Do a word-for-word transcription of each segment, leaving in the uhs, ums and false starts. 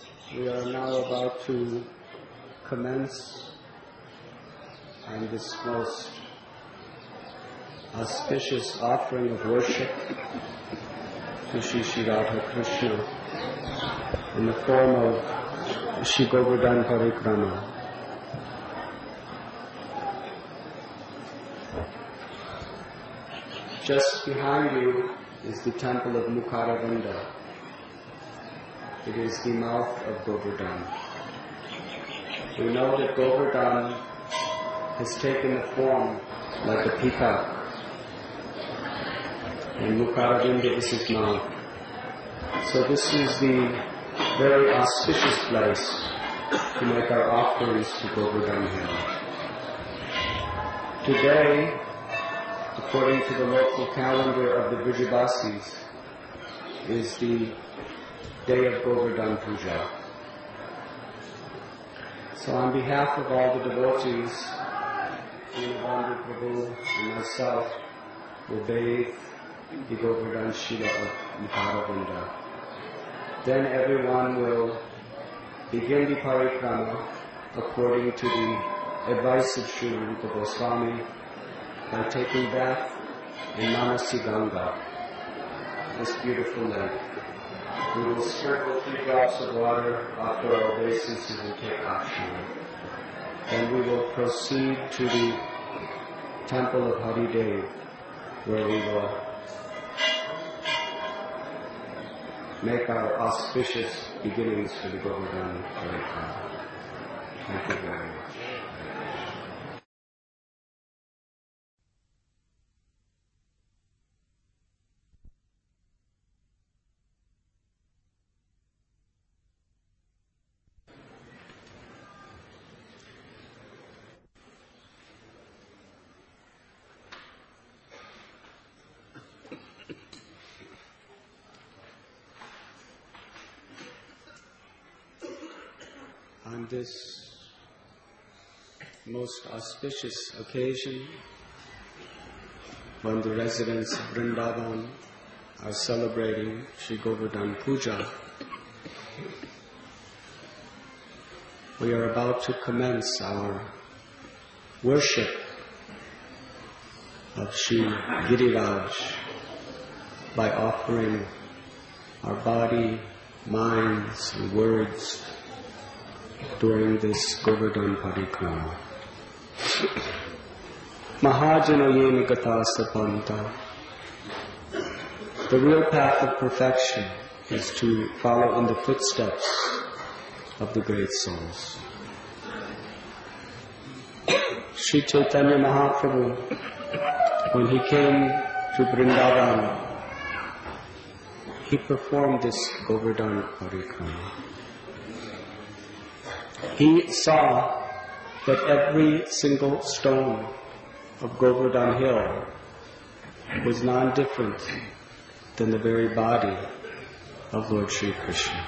We are now about to commence on this most auspicious offering of worship to Shri Shri Radha Krishna in the form of Shri Govardhan Parikrama. Just behind you is the temple of Mukharavrinda. It is the mouth of Govardhan. We know that Govardhan has taken a form like a peacock, and Mukharavrinda is his mouth. So this is the very auspicious place to make our offerings to Govardhan Hill. Today, according to the local calendar of the Vrijabasis, is the day of Govardhan Puja. So on behalf of all the devotees, Dinabandhu Prabhu and myself will bathe the Govardhan Shila of Mukharavrinda. Then everyone will begin the parikrama according to the advice of Sri Rupa Goswami by taking bath in Manasi Ganga, this beautiful lake. We will sprinkle three drops of water after our obeisances and take action. Then we will proceed to the temple of Haridev, where we will make our auspicious beginnings for the Govardhan Parikrama. Thank you very much. On this most auspicious occasion, when the residents of Vrindavan are celebrating Shri Govardhan Puja, we are about to commence our worship of Shri Giriraj by offering our body, minds, and words during this Govardhan Parikrama. Mahajana yen gata sapanta. The real path of perfection is to follow in the footsteps of the great souls. Sri Chaitanya Mahaprabhu, when he came to Vrindavan, he performed this Govardhan Parikrama. He saw that every single stone of Govardhan Hill was non-different than the very body of Lord Sri Krishna.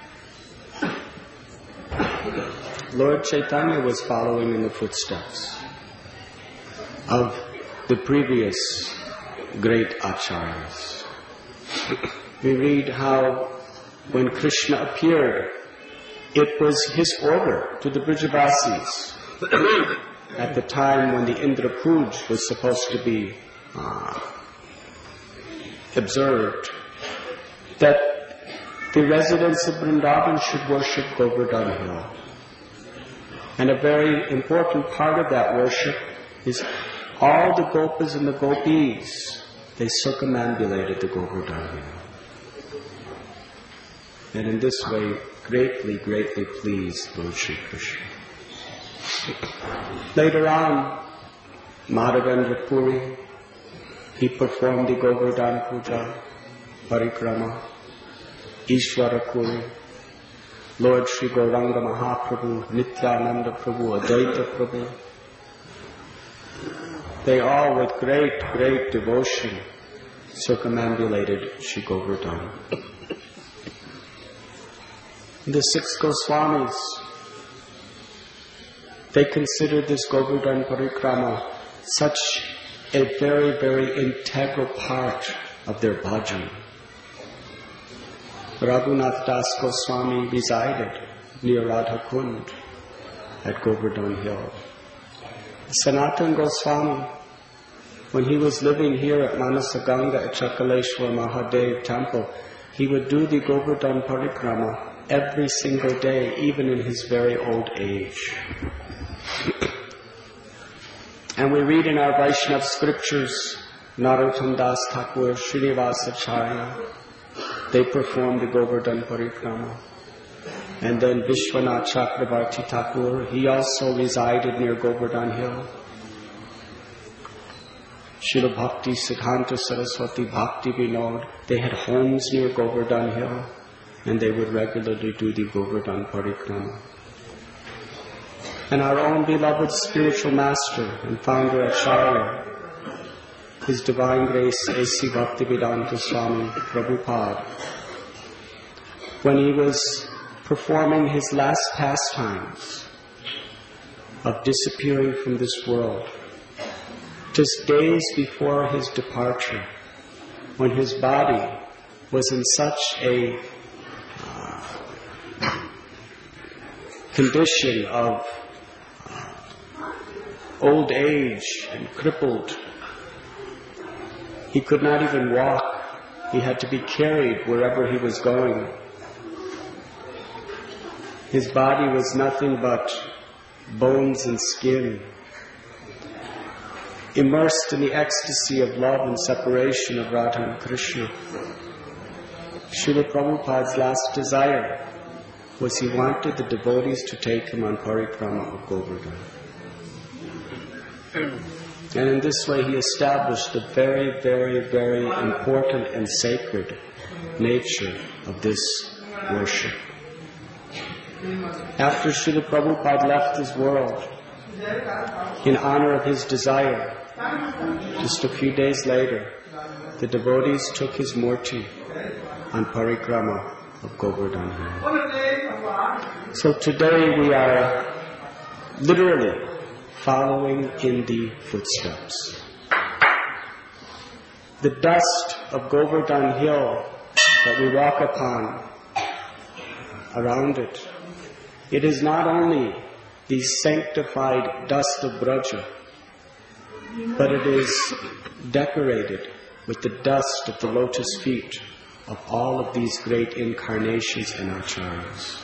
Lord Chaitanya was following in the footsteps of the previous great acharyas. We read how when Krishna appeared, it was his order to the Vrijabasis at the time when the Indra Puja was supposed to be uh, observed that the residents of Vrindavan should worship Govardhan Hill. And a very important part of that worship is all the gopas and the gopis, they circumambulated the Govardhan Hill. And in this way, greatly, greatly pleased Lord Sri Krishna. Later on, Madhavendra Puri, he performed the Govardhan Puja, Parikrama, Ishvara Puri, Lord Sri Gauranga Mahaprabhu, Nityananda Prabhu, Advaita Prabhu. They all, with great, great devotion, circumambulated Sri Govardhan. The six Goswamis, they considered this Govardhan Parikrama such a very, very integral part of their bhajan. Raghunath Das Goswami resided near Radha Kund at Govardhan Hill. Sanatan Goswami, when he was living here at Manasaganga at Chakaleshwar Mahadev temple, he would do the Govardhan Parikrama every single day, even in his very old age. And we read in our Vaishnava scriptras, Narottam Das Thakur, Srinivasacharya, they performed the Govardhan Parikrama. And then Vishwanath Chakravarti Thakur, he also resided near Govardhan Hill. Srila Bhakti Siddhanta Saraswati Bhakti Vinod, they had homes near Govardhan Hill, and they would regularly do the Govardhan Parikrama. And our own beloved spiritual master and founder Acharya, His Divine Grace A C Bhaktivedanta Swami Prabhupada, when he was performing his last pastimes of disappearing from this world, just days before his departure, when his body was in such a uh, condition of uh, old age and crippled, he could not even walk. He had to be carried wherever he was going. His body was nothing but bones and skin. Immersed in the ecstasy of love and separation of Radha and Krishna, Srila Prabhupada's last desire was he wanted the devotees to take him on parikrama of Govardhan. And in this way he established the very, very, very important and sacred nature of this worship. After Srila Prabhupada left this world, in honor of his desire, just a few days later, the devotees took his murti on parikrama of Govardhan Hill. So today we are literally following in the footsteps. The dust of Govardhan Hill that we walk upon, around it, it is not only the sanctified dust of Braja, but it is decorated with the dust of the lotus feet of all of these great incarnations and acharyas.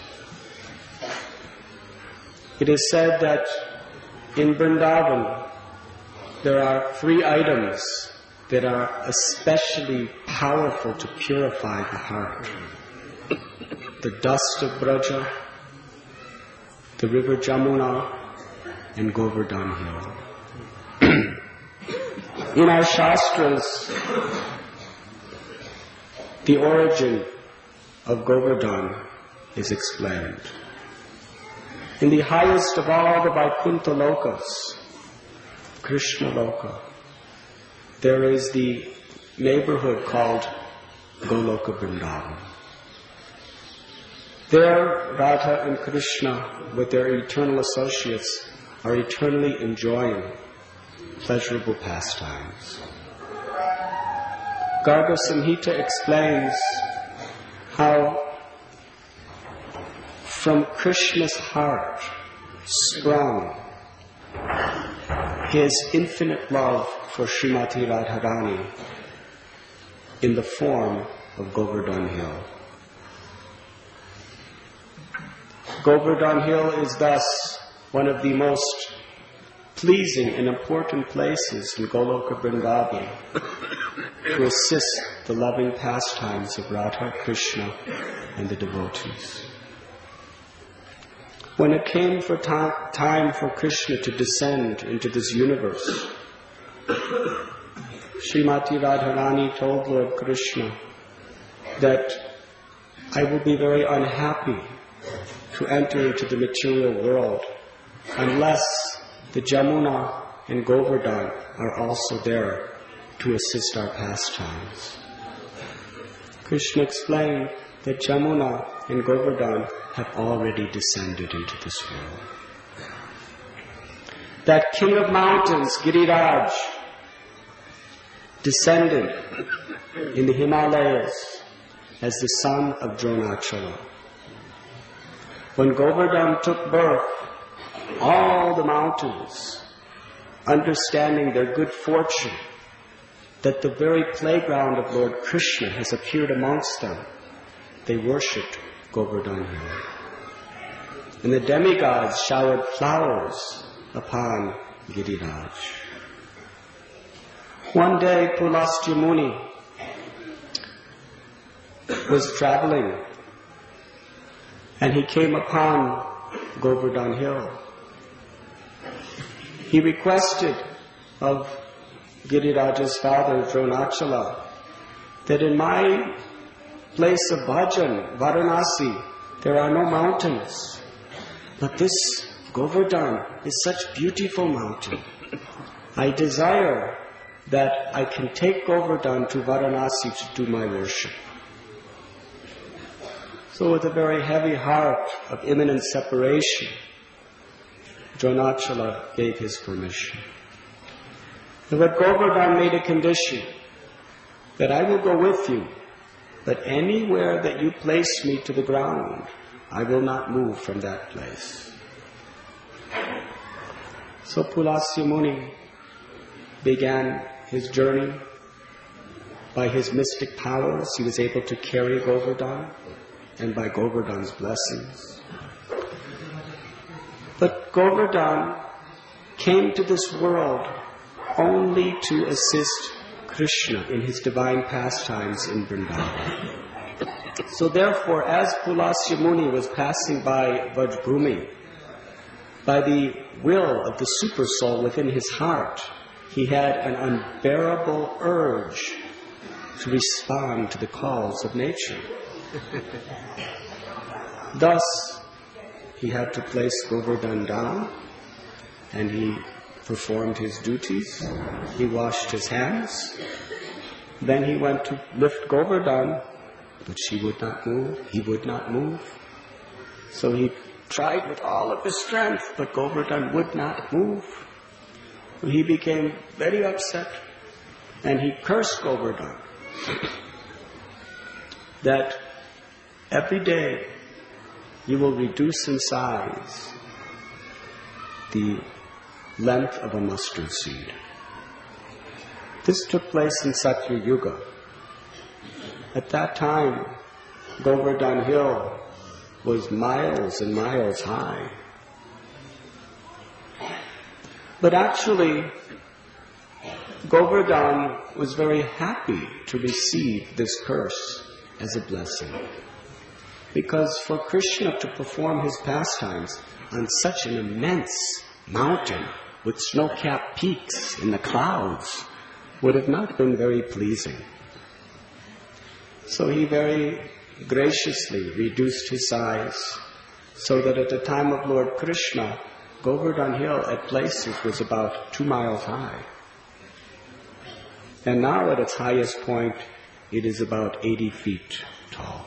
It is said that in Vrindavan there are three items that are especially powerful to purify the heart. The dust of Braja, the river Jamuna, and Govardhan Hill. In our Shastras, the origin of Govardhan is explained. In the highest of all the Vaikuntha Lokas, Krishna Loka, there is the neighborhood called Goloka Vrindavan. There, Radha and Krishna, with their eternal associates, are eternally enjoying pleasurable pastimes. Garga Samhita explains how from Krishna's heart sprung his infinite love for Srimati Radharani in the form of Govardhan Hill. Govardhan Hill is thus one of the most pleasing and important places in Goloka Vrindavan to assist the loving pastimes of Radha, Krishna, and the devotees. When it came for ta- time for Krishna to descend into this universe, Srimati Radharani told Lord Krishna that I will be very unhappy to enter into the material world unless the Jamuna and Govardhan are also there to assist our pastimes. Krishna explained that Jamuna and Govardhan have already descended into this world. That king of mountains, Giriraj, descended in the Himalayas as the son of Dronachala. When Govardhan took birth, all the mountains, understanding their good fortune, that the very playground of Lord Krishna has appeared amongst them, they worshipped Govardhan Hill. And the demigods showered flowers upon Giriraj. One day, Pulastya Muni was traveling and he came upon Govardhan Hill. He requested of Giriraj's father, Dronachala, that in my place of bhajan, Varanasi, there are no mountains. But this Govardhan is such beautiful mountain. I desire that I can take Govardhan to Varanasi to do my worship. So with a very heavy heart of imminent separation, Dronachala gave his permission. But Govardhan made a condition that I will go with you, but anywhere that you place me to the ground, I will not move from that place. So Pulastya Muni began his journey. By his mystic powers, he was able to carry Govardhan, and by Govardhan's blessings. But Govardhan came to this world only to assist Krishna in his divine pastimes in Vrindavan. So therefore, as Pulastya Muni was passing by Vrajbhumi, by the will of the super soul within his heart, he had an unbearable urge to respond to the calls of nature. Thus, he had to place Govardhan down, and he performed his duties. He washed his hands. Then he went to lift Govardhan, but she would not move. He would not move. So he tried with all of his strength, but Govardhan would not move. He became very upset, and he cursed Govardhan that every day you will reduce in size the length of a mustard seed. This took place in Satya Yuga. At that time, Govardhan Hill was miles and miles high. But actually, Govardhan was very happy to receive this curse as a blessing. Because for Krishna to perform his pastimes on such an immense mountain with snow-capped peaks in the clouds would have not been very pleasing. So he very graciously reduced his size so that at the time of Lord Krishna, Govardhan Hill at places was about two miles high. And now at its highest point, it is about eighty feet tall.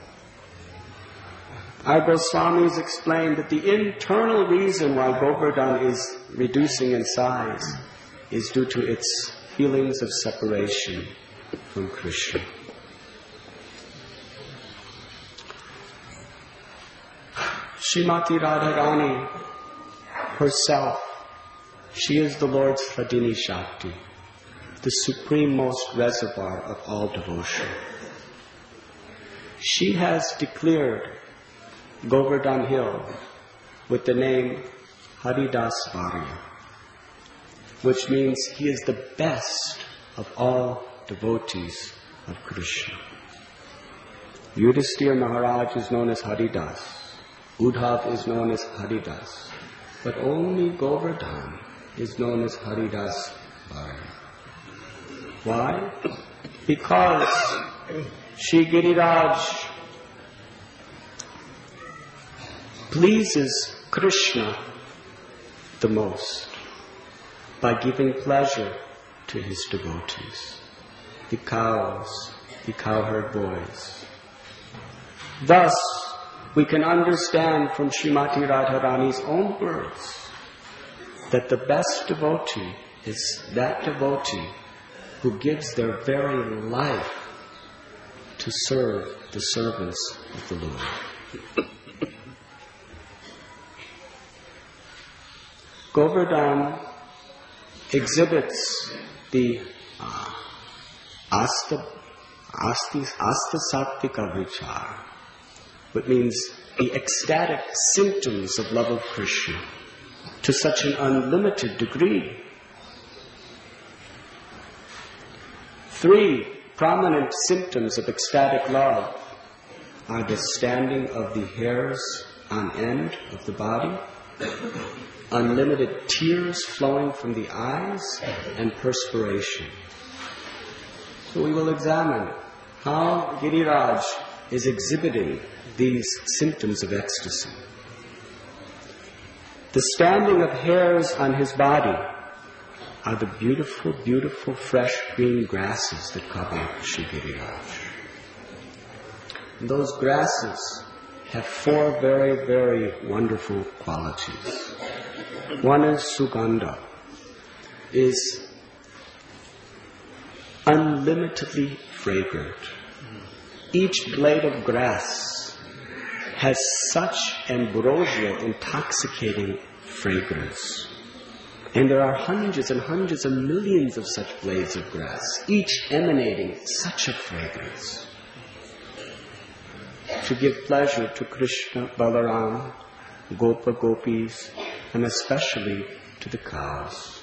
Our Goswamis explained that the internal reason why Govardhan is reducing in size is due to its feelings of separation from Krishna. Srimati Radharani herself, she is the Lord's Hridini Shakti, the supreme-most reservoir of all devotion. She has declared Govardhan Hill with the name Haridas Varya, which means he is the best of all devotees of Krishna. Yudhisthira Maharaj is known as Haridas. Uddhav is known as Haridas. But only Govardhan is known as Haridas Varya. Why? Because Shri Giriraj pleases Krishna the most by giving pleasure to his devotees, the cows, the cowherd boys. Thus, we can understand from Srimati Radharani's own words that the best devotee is that devotee who gives their very life to serve the service of the Lord. Govardhan exhibits the uh, asta, asti, asta sattvika vichar, which means the ecstatic symptoms of love of Krishna to such an unlimited degree. Three prominent symptoms of ecstatic love are the standing of the hairs on end of the body, unlimited tears flowing from the eyes, and perspiration. So we will examine how Giriraj is exhibiting these symptoms of ecstasy. The standing of hairs on his body are the beautiful, beautiful fresh green grasses that cover Shri Giriraj. And those grasses have four very, very wonderful qualities. One is sugandha, is unlimitedly fragrant. Each blade of grass has such ambrosial, intoxicating fragrance. And there are hundreds and hundreds and millions of such blades of grass, each emanating such a fragrance. To give pleasure to Krishna, Balaram, Gopa Gopis, and especially to the cows.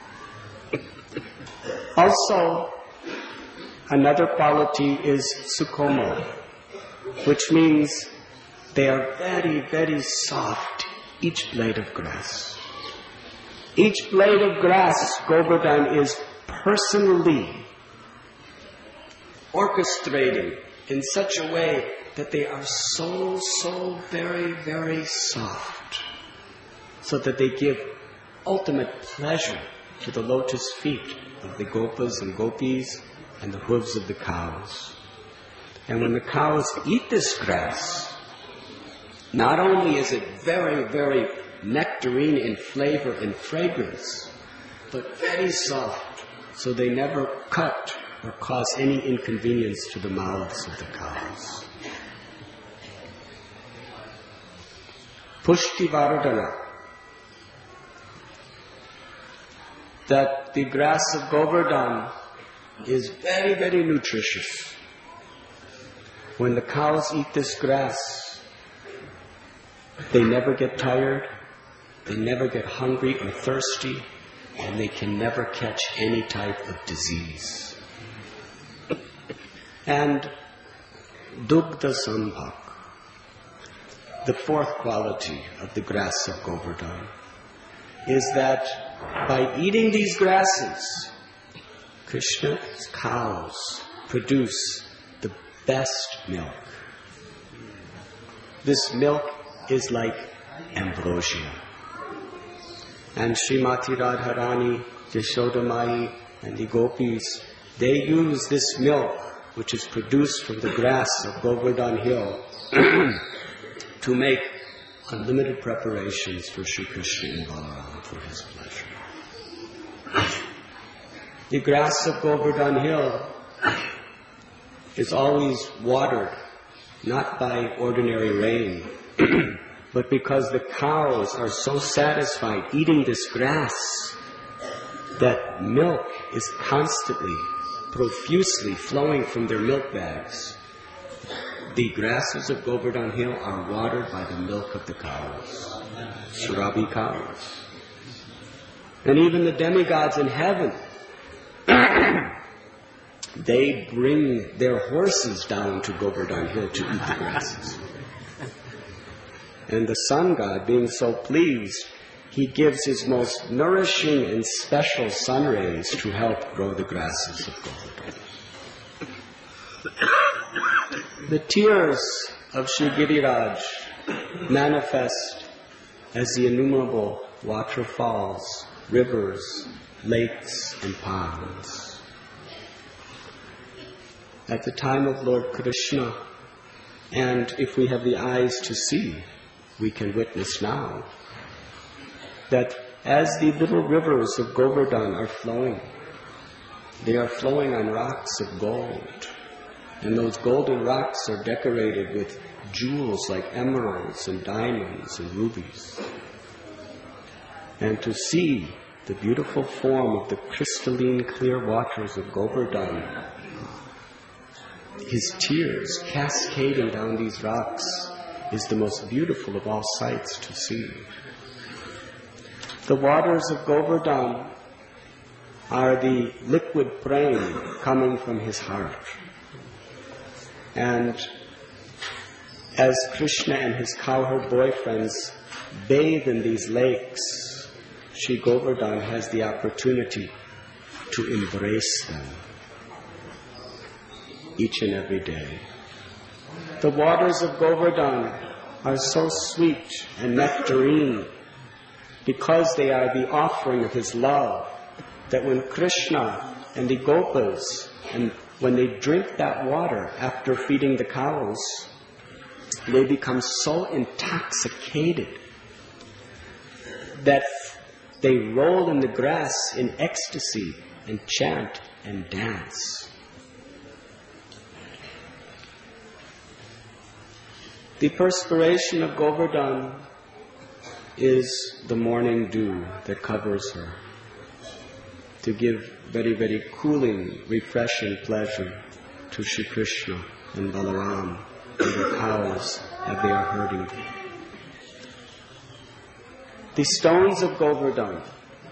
Also, another quality is sukomo, which means they are very, very soft, each blade of grass. Each blade of grass, Govardhan is personally orchestrating in such a way that they are so, so very, very soft, so that they give ultimate pleasure to the lotus feet of the gopas and gopis and the hooves of the cows. And when the cows eat this grass, not only is it very, very nectarine in flavor and fragrance, but very soft, so they never cut or cause any inconvenience to the mouths of the cows. Pushti Vardhana, that the grass of Govardhan is very, very nutritious. When the cows eat this grass, they never get tired, they never get hungry or thirsty, and they can never catch any type of disease. And Dugdha Sambhak, the fourth quality of the grass of Govardhan, is that by eating these grasses, Krishna's cows produce the best milk. This milk is like ambrosia. And Srimati Radharani, Yashodamai, and the gopis, they use this milk, which is produced from the grass of Govardhan Hill, to make unlimited preparations for Sri Krishna and Balaram for his pleasure. The grass of Govardhan Hill is always watered, not by ordinary rain, but because the cows are so satisfied eating this grass that milk is constantly, profusely flowing from their milk bags. The grasses of Govardhan Hill are watered by the milk of the cows, Surabhi cows. And even the demigods in heaven, they bring their horses down to Govardhan Hill to eat the grasses. And the sun god, being so pleased, he gives his most nourishing and special sun rays to help grow the grasses of Govardhan. The tears of Shri Giriraj manifest as the innumerable waterfalls, rivers, lakes, and ponds. At the time of Lord Krishna, and if we have the eyes to see, we can witness now, that as the little rivers of Govardhan are flowing, they are flowing on rocks of gold. And those golden rocks are decorated with jewels like emeralds and diamonds and rubies. And to see the beautiful form of the crystalline clear waters of Govardhan, his tears cascading down these rocks, is the most beautiful of all sights to see. The waters of Govardhan are the liquid prem coming from his heart. And as Krishna and his cowherd boyfriends bathe in these lakes, Shri Govardhan has the opportunity to embrace them each and every day. The waters of Govardhan are so sweet and nectarine because they are the offering of his love, that when Krishna and the Gopas, and when they drink that water after feeding the cows, they become so intoxicated that they roll in the grass in ecstasy and chant and dance. The perspiration of Govardhan is the morning dew that covers her, to give very, very cooling, refreshing pleasure to Shri Krishna and Balaram and their cows that they are herding. The stones of Govardhan,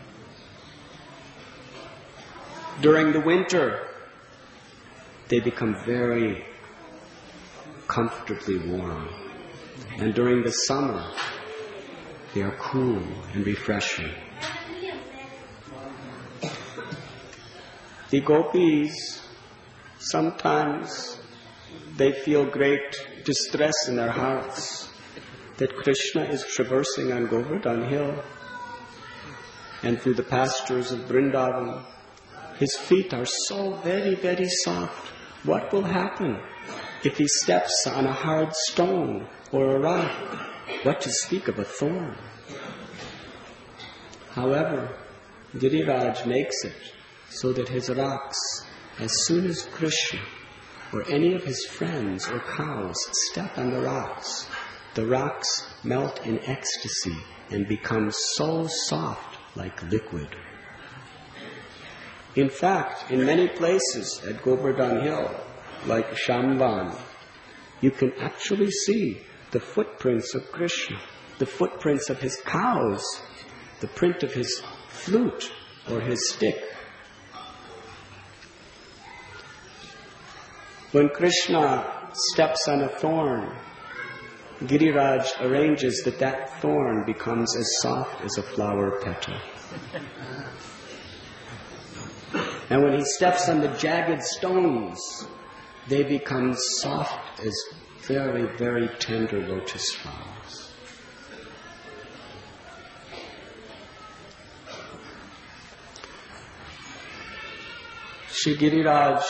during the winter, they become very comfortably warm. And during the summer, they are cool and refreshing. The gopis, sometimes they feel great distress in their hearts that Krishna is traversing on Govardhan Hill and through the pastures of Vrindavan. His feet are so very, very soft. What will happen if he steps on a hard stone or a rock? What to speak of a thorn? However, Giriraj makes it so that his rocks, as soon as Krishna or any of his friends or cows step on the rocks, the rocks melt in ecstasy and become so soft like liquid. In fact, in many places at Govardhan Hill, like Shambhan, you can actually see the footprints of Krishna, the footprints of his cows, the print of his flute or his stick. When Krishna steps on a thorn, Giriraj arranges that that thorn becomes as soft as a flower petal. And when he steps on the jagged stones, they become soft as very, very tender lotus flowers. Shri Giriraj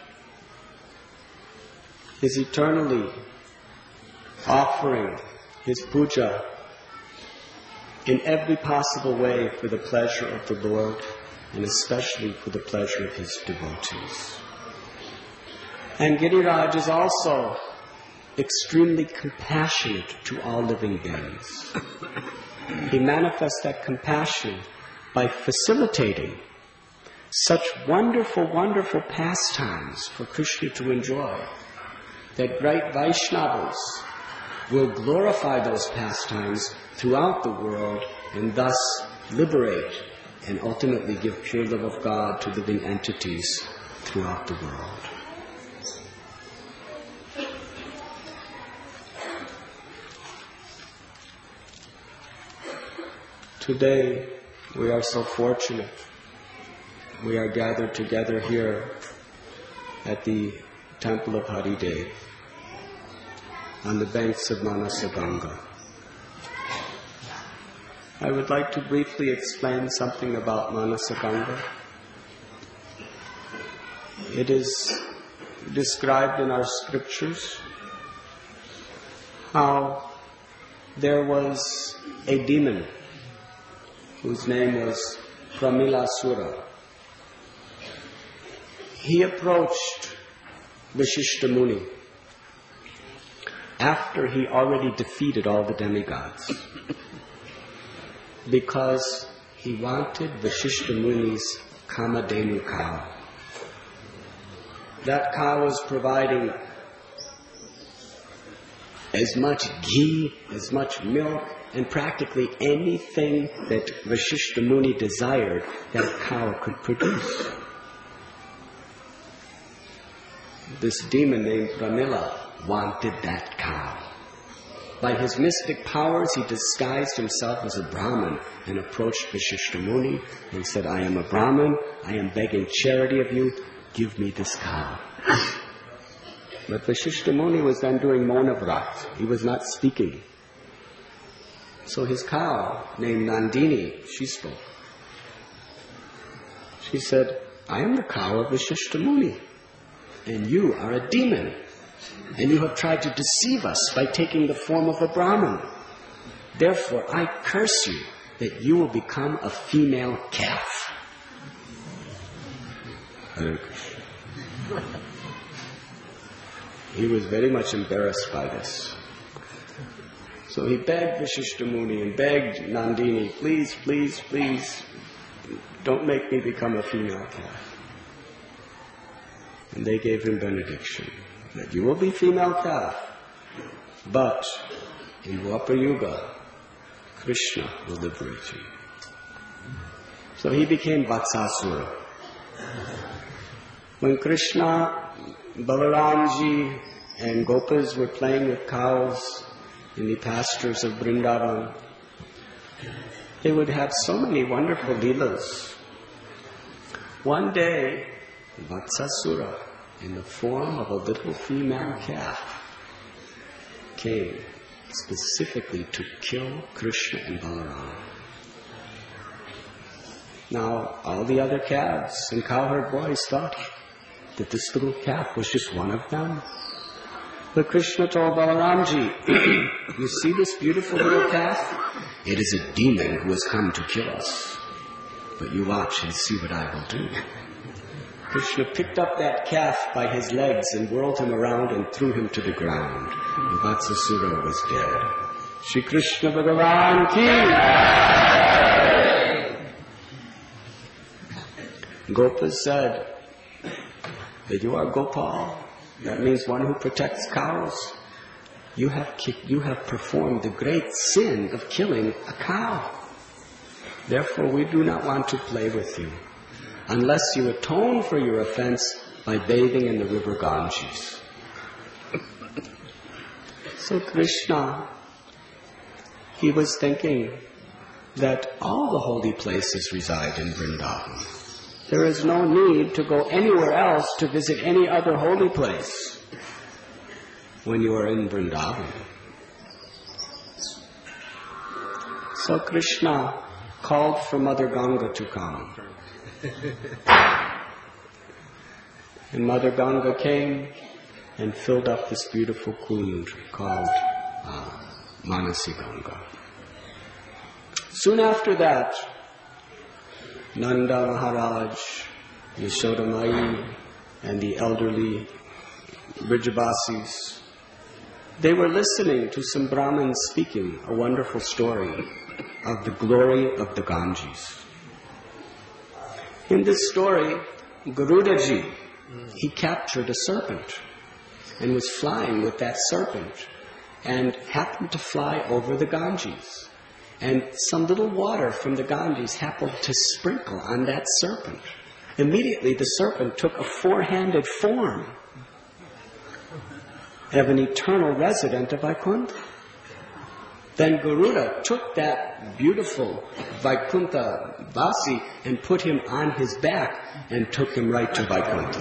is eternally offering his puja in every possible way for the pleasure of the Lord, and especially for the pleasure of his devotees. And Giriraj is also extremely compassionate to all living beings. He manifests that compassion by facilitating such wonderful, wonderful pastimes for Krishna to enjoy, that great Vaishnavas will glorify those pastimes throughout the world and thus liberate and ultimately give pure love of God to living entities throughout the world. Today, we are so fortunate. We are gathered together here at the Temple of Haridev on the banks of Manasaganga. I would like to briefly explain something about Manasaganga. It is described in our scriptures how there was a demon whose name was Pramilasura. He approached Vashishta Muni, after he already defeated all the demigods, because he wanted Vashishta Muni's Kamadhenu cow. That cow was providing as much ghee, as much milk, and practically anything that Vashishta Muni desired, that cow could produce. This demon named Pramila wanted that cow. By his mystic powers, he disguised himself as a Brahmin and approached Vashishta Muni and said, I am a Brahmin, I am begging charity of you, give me this cow. But Vashishta Muni was then doing Monavrat. He was not speaking. So his cow, named Nandini, she spoke. She said, I am the cow of Vashishta Muni, and you are a demon, and you have tried to deceive us by taking the form of a Brahmin. Therefore, I curse you that you will become a female calf. Hare Krishna. He was very much embarrassed by this. So he begged Vashishta Muni and begged Nandini, please, please, please, don't make me become a female calf. And they gave him benediction that you will be female calf, but in Dwapara Yuga, Krishna will liberate you. So he became Vatsasura. When Krishna, Balaramji, and Gopas were playing with cows in the pastures of Vrindavan, they would have so many wonderful leelas. One day, Vatsasura, in the form of a little female calf, came specifically to kill Krishna and Balaram. Now, all the other calves and cowherd boys thought that this little calf was just one of them. But Krishna told Balaramji, you see this beautiful little calf? It is a demon who has come to kill us. But you watch and see what I will do. Krishna picked up that calf by his legs and whirled him around and threw him to the ground. And Vatsasura was dead. Shri Krishna Bhagavan ki. Gopa said that you are Gopal. That means one who protects cows. You have ki- you have performed the great sin of killing a cow. Therefore, we do not want to play with you, unless you atone for your offense by bathing in the river Ganges. So Krishna, he was thinking that all the holy places reside in Vrindavan. There is no need to go anywhere else to visit any other holy place when you are in Vrindavan. So Krishna called for Mother Ganga to come. And Mother Ganga came and filled up this beautiful kund called uh, Manasi Ganga. Soon after that, Nanda Maharaj, Yashoda Mai, and the elderly Vrijabasis, they were listening to some Brahmins speaking a wonderful story of the glory of the Ganges. In this story, Garudaji, he captured a serpent and was flying with that serpent and happened to fly over the Ganges. And some little water from the Ganges happened to sprinkle on that serpent. Immediately the serpent took a four-handed form of an eternal resident of Vaikuntha. Then Garuda took that beautiful Vaikuntha Vasi and put him on his back and took him right to Vaikuntha.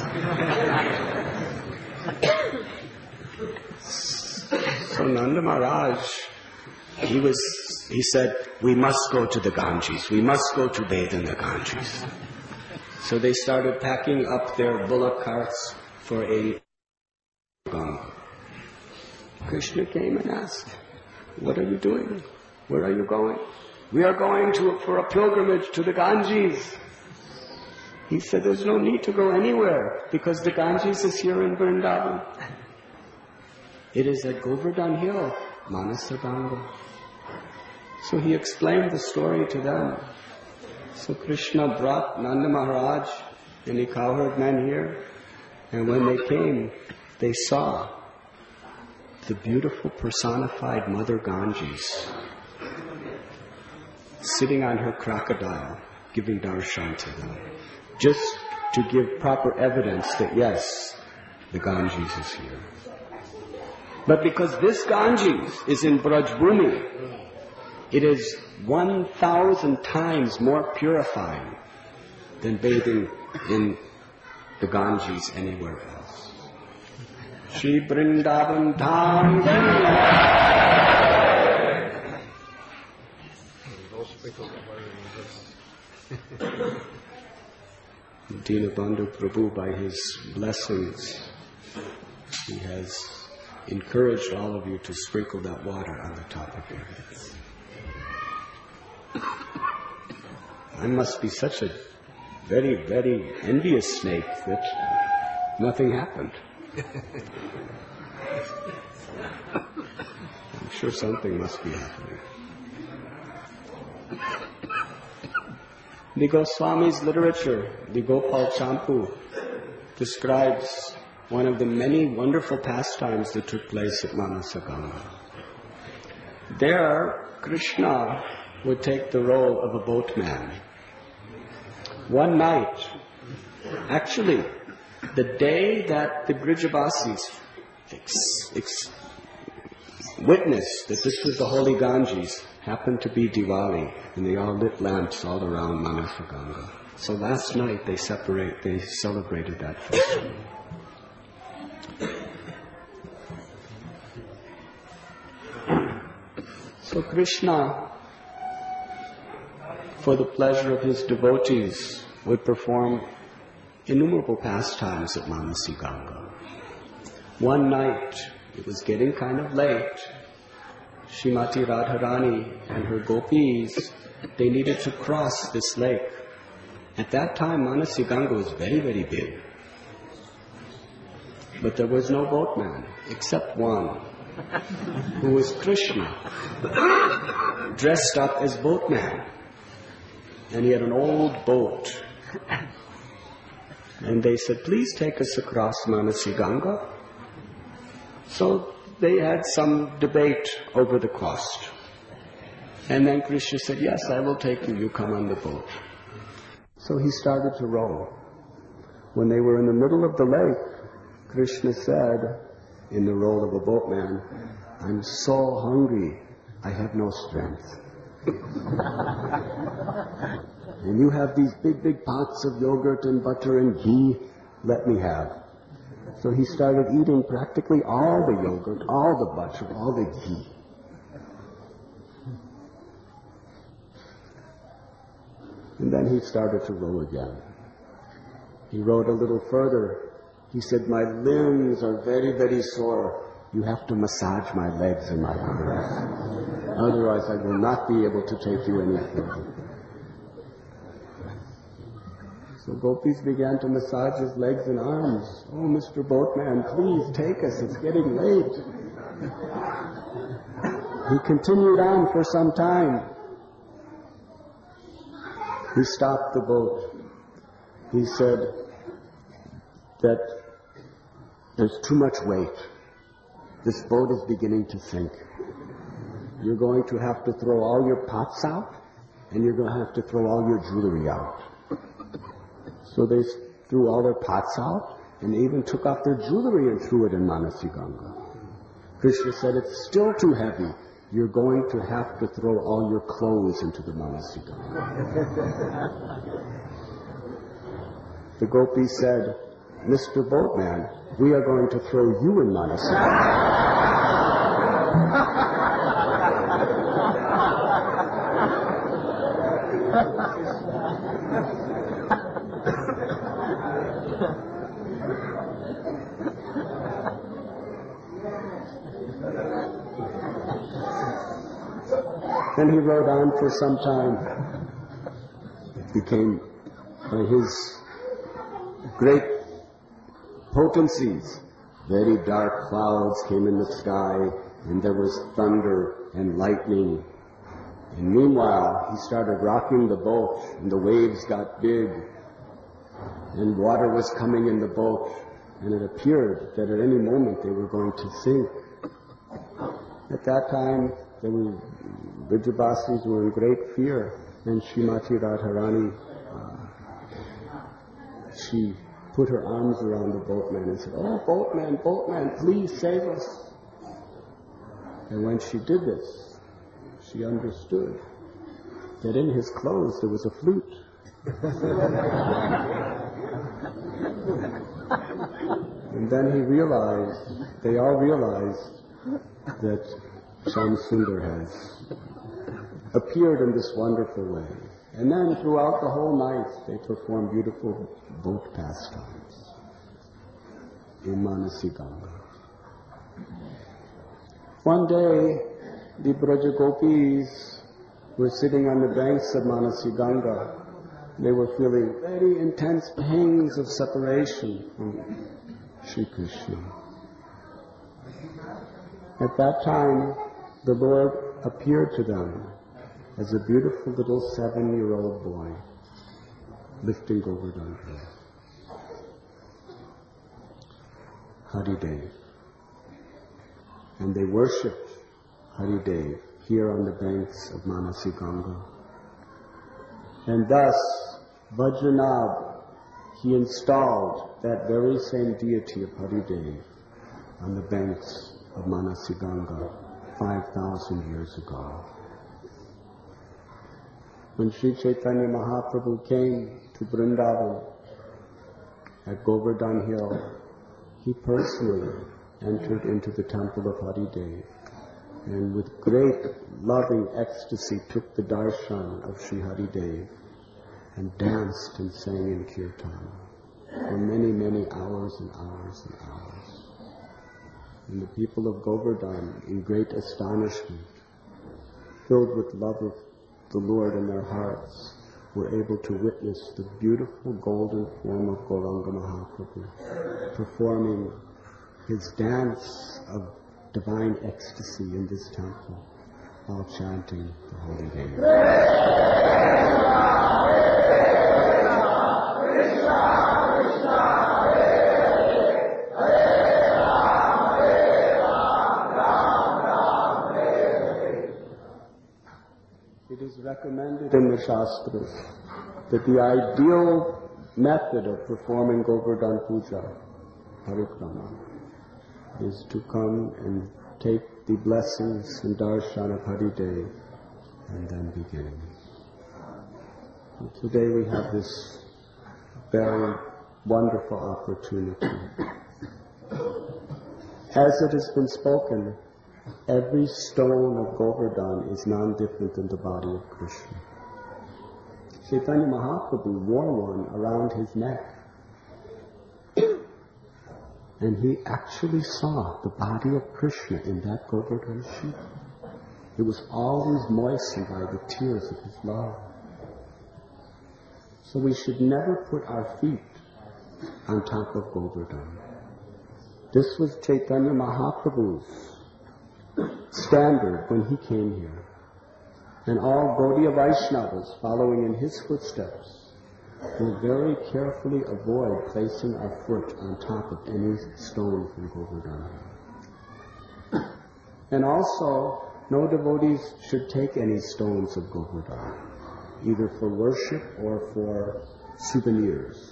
So Nanda Maharaj, he was, he said, we must go to the Ganges. We must go to bathe in the Ganges. So they started packing up their bullock carts for a Ganga. Krishna came and asked, what are you doing? Where are you going? We are going to for a pilgrimage to the Ganges. He said, there's no need to go anywhere because the Ganges is here in Vrindavan. It is at Govardhan Hill, Manasa Ganga. So he explained the story to them. So Krishna brought Nanda Maharaj and the cowherd men here, and when they came, they saw the beautiful personified Mother Ganges sitting on her crocodile, giving darshan to them, just to give proper evidence that yes, the Ganges is here. But because this Ganges is in Braj Bhumi, it is one thousand times more purifying than bathing in the Ganges anywhere else. Shri Vrindavan Dham Dinabandhu Prabhu, by his blessings, he has encouraged all of you to sprinkle that water on the top of your heads. I must be such a very, very envious snake that nothing happened. I'm sure something must be happening. The Goswami's literature, the Gopal Champu, describes one of the many wonderful pastimes that took place at Manasa Ganga. There, Krishna would take the role of a boatman. One night, actually, the day that the Brijavasis ex- ex- witnessed that this was the holy Ganges, happened to be Diwali, and they all lit lamps all around Manasa Ganga. So last night they separate, they celebrated that festival. So Krishna, for the pleasure of his devotees, would perform innumerable pastimes at Manasi Ganga. One night, it was getting kind of late, Srimati Radharani and her gopis, they needed to cross this lake. At that time, Manasi Ganga was very, very big. But there was no boatman, except one, who was Krishna, dressed up as boatman. And he had an old boat. And they said, please take us across Manasi Ganga. So they had some debate over the cost. And then Krishna said, yes, I will take you, you come on the boat. So he started to row. When they were in the middle of the lake, Krishna said, in the role of a boatman, I'm so hungry, I have no strength. And you have these big, big pots of yogurt and butter and ghee, let me have. So he started eating practically all the yogurt, all the butter, all the ghee. And then he started to row again. He rowed a little further. He said, my limbs are very, very sore. You have to massage my legs and my arms. Otherwise I will not be able to take you any further. So gopis began to massage his legs and arms. Oh, Mister Boatman, please take us. It's getting late. He continued on for some time. He stopped the boat. He said that there's too much weight. This boat is beginning to sink. You're going to have to throw all your pots out, and you're going to have to throw all your jewelry out. So they threw all their pots out, and they even took off their jewelry and threw it in Manasi Ganga. Krishna said, it's still too heavy. You're going to have to throw all your clothes into the Manasi Ganga. The gopi said, Mister Boatman, we are going to throw you in Manasi Ganga. Then he rode on for some time. It became, by his great potencies. Very dark clouds came in the sky, and there was thunder and lightning. And meanwhile, he started rocking the boat, and the waves got big, and water was coming in the boat, and it appeared that at any moment they were going to sink. At that time, there were, Brijabasis were in great fear, and Srimati Radharani, uh, she put her arms around the boatman and said, "Oh, boatman, boatman, please save us." And when she did this, she understood that in his clothes there was a flute. And then he realized, they all realized that Shyam Sundar has appeared in this wonderful way. And then throughout the whole night they performed beautiful boat pastimes in Manasi Ganga. One day the Braja Gopis were sitting on the banks of Manasi Ganga. They were feeling very intense pangs of separation from Shri Krishna. At that time, the Lord appeared to them as a beautiful little seven-year-old boy lifting Govardhan. Haridev. And they worshipped Haridev here on the banks of Manasi Ganga. And thus, Vajranabh, he installed that very same deity of Haridev on the banks of Manasi Ganga five thousand years ago. When Sri Chaitanya Mahaprabhu came to Vrindavan at Govardhan Hill, he personally entered into the temple of Haridev and with great loving ecstasy took the darshan of Sri Haridev and danced and sang in kirtan for many, many hours and hours and hours. And the people of Govardhan, in great astonishment, filled with love of the Lord in their hearts, were able to witness the beautiful golden form of Gauranga Mahaprabhu performing his dance of divine ecstasy in this temple while chanting the holy name. It is recommended in the Shastras that the ideal method of performing Govardhan Puja, Parikrama, is to come and take the blessings and darshan of Haridev and then begin. And today we have this very wonderful opportunity. As it has been spoken, every stone of Govardhan is non-different than the body of Krishna. Chaitanya Mahaprabhu wore one around his neck. And he actually saw the body of Krishna in that Govardhan sheet. It was always moistened by the tears of his love. So we should never put our feet on top of Govardhan. This was Chaitanya Mahaprabhu's standard when he came here. And all Gaudiya Vaishnavas following in his footsteps will very carefully avoid placing our foot on top of any stone from Govardhan. And also, no devotees should take any stones of Govardhan, either for worship or for souvenirs.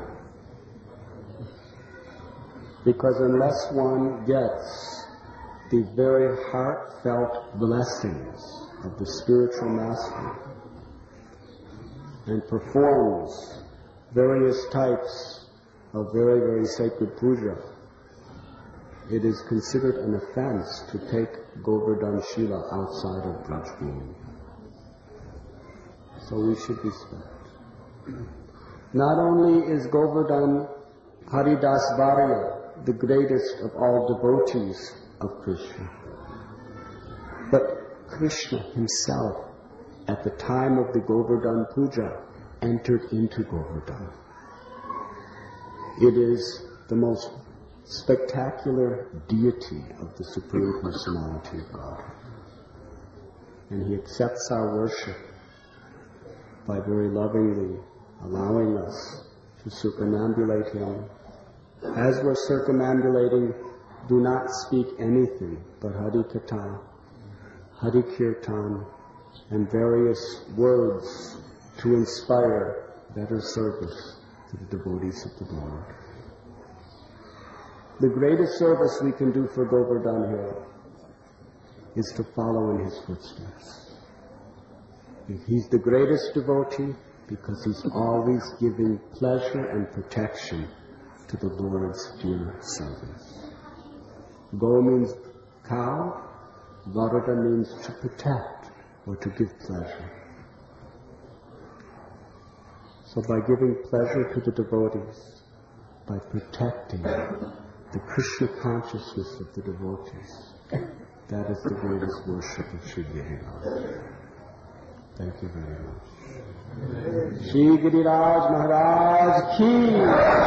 Because unless one gets the very heartfelt blessings of the spiritual master and performs various types of very, very sacred puja, it is considered an offense to take Govardhan Shila outside of Braj Bhumi. So we should respect. Not only is Govardhan Haridas Varya the greatest of all devotees of Krishna, but Krishna himself, at the time of the Govardhan Puja, entered into Govardhan. It is the most spectacular deity of the Supreme Personality of God. And He accepts our worship by very lovingly allowing us to circumambulate Him. As we're circumambulating, do not speak anything but Hari Katha, Hari Kirtan, and various words to inspire better service to the devotees of the Lord. The greatest service we can do for Govardhan Hill is to follow in His footsteps. He's the greatest devotee because He's always giving pleasure and protection to the Lord's dear servants. Go means cow, Varada means to protect or to give pleasure. So by giving pleasure to the devotees, by protecting the Krishna consciousness of the devotees, that is the greatest worship of Sri Giriraj. Thank you very much. Shri Giriraj Maharaj Ki.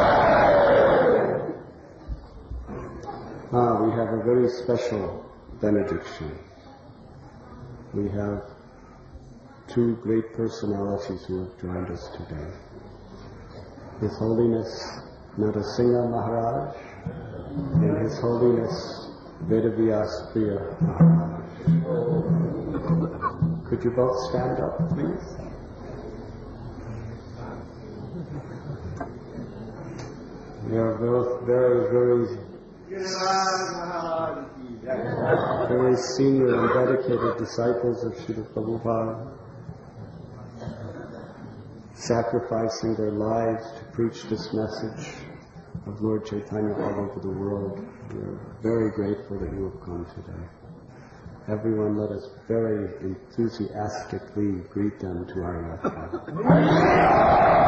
Ah, we have a very special benediction. We have two great personalities who have joined us today. His Holiness Narasingha Maharaj and His Holiness Vedavyas Priya Maharaj. Could you both stand up, please? We are both very, very, very senior and dedicated disciples of Srila Prabhupada, sacrificing their lives to preach this message of Lord Chaitanya all over the world. We are very grateful that you have come today. Everyone, let us very enthusiastically greet them to our yatra.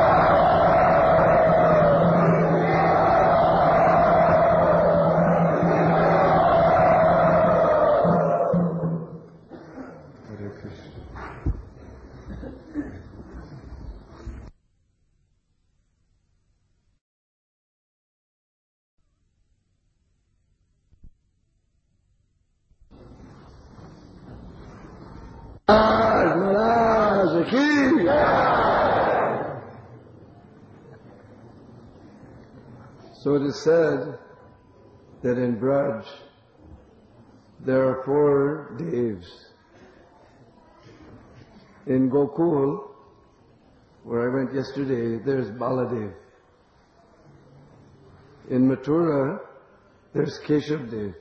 So it is said that in Braj there are four Devs. In Gokul, where I went yesterday, there's Baladev. In Mathura, there's Keshav Dev.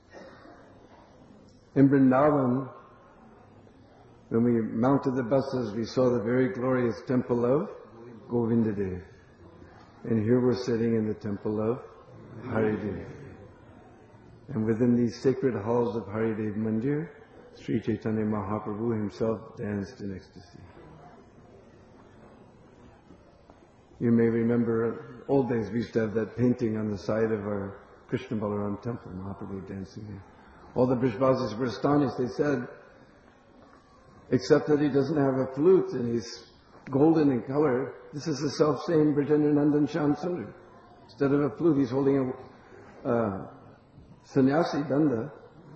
In Vrindavan, when we mounted the buses, we saw the very glorious temple of Govinda Dev. And here we're sitting in the temple of Haridev. And within these sacred halls of Haridev Mandir, Sri Chaitanya Mahaprabhu himself danced in ecstasy. You may remember, old days we used to have that painting on the side of our Krishna Balaram temple, Mahaprabhu dancing there. All the Brishbasis were astonished. They said, except that he doesn't have a flute and he's golden in color, this is the self-same Brajendra Nandan Shyam Sundar. Instead of a flute, he's holding a uh, sannyasi danda.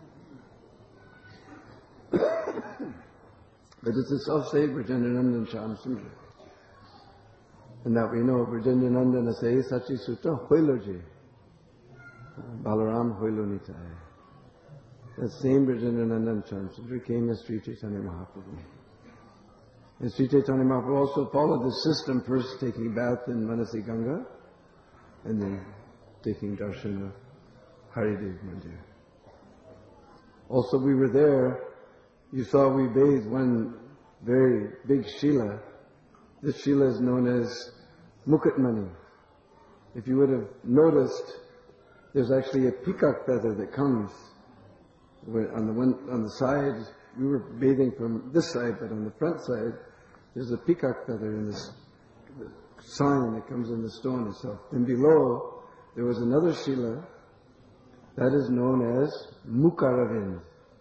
But it's the self-same Brajendra Nandan Shyam Sundar. And that we know, Brajendra Nandan Asai Sachi Sutta Hoiloji. Balaram Hoilo Nitai. That same Brajendra Nandan Shyam Sundar came as Sri Chaitanya Mahaprabhu. And Sri Chaitanya Mahaprabhu also followed the system, first taking bath in Manasi Ganga, and then taking darshan of Haridev Mandir. Also we were there, you saw we bathed one very big Shila. This Shila is known as Mukatmani. If you would have noticed, there's actually a peacock feather that comes on the one, on the side. We were bathing from this side, but on the front side, there's a peacock feather in this sign that comes in the stone itself. And below, there was another Shila that is known as Mukaravind.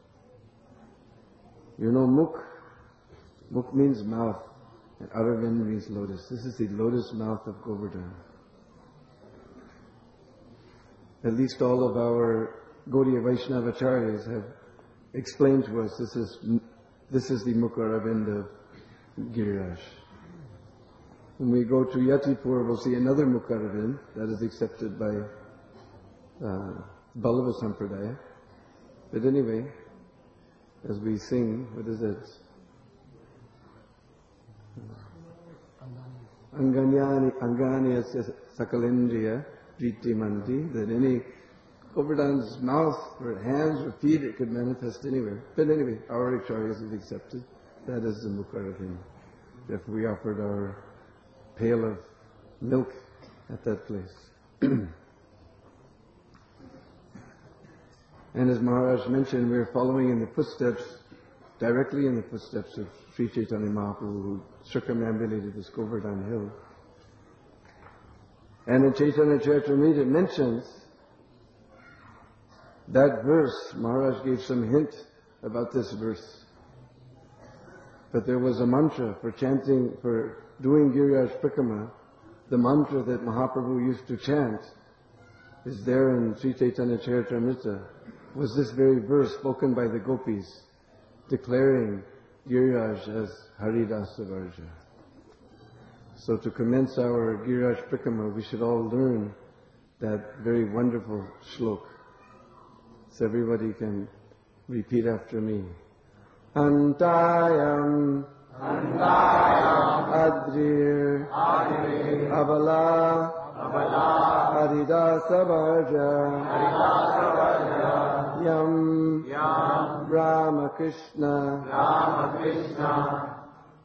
You know Muk? Muk means mouth, and Aravind means lotus. This is the lotus mouth of Govardhan. at least all of our Gaudiya Vaishnava Acharyas have explained to us this is this is the Mukaravinda of Giriraj. When we go to Yatipur, we'll see another Mukaravind that is accepted by uh, Ballava Sampradaya. But anyway, as we sing, what is it? Anganyani, Angani Sakalendriya Priti Mandi, that any Govardhan's mouth or hands or feet, it could manifest anywhere. But anyway, our Acharyas have accepted. That is the Mukaravind. If we offered our pail of milk at that place. And as Maharaj mentioned, we're following in the footsteps, directly in the footsteps of Sri Chaitanya Mahaprabhu, who circumambulated this Govardhan hill. And in Chaitanya Charitamrita it mentions that verse. Maharaj gave some hint about this verse. But there was a mantra for chanting, for doing Giriraj Prikrama. The mantra that Mahaprabhu used to chant is there in Sri Chaitanya Charitamrita. Was this very verse spoken by the gopis, declaring Giriraj as Haridasa Varja. So to commence our Giriraj Prikrama, we should all learn that very wonderful shlok. So everybody can repeat after me. Antayam, Antayam, Adrir, Adrir, Abala, Abala, Haridasa Varja, Haridasa Varja, Yam, Yam, Ramakrishna, Ramakrishna,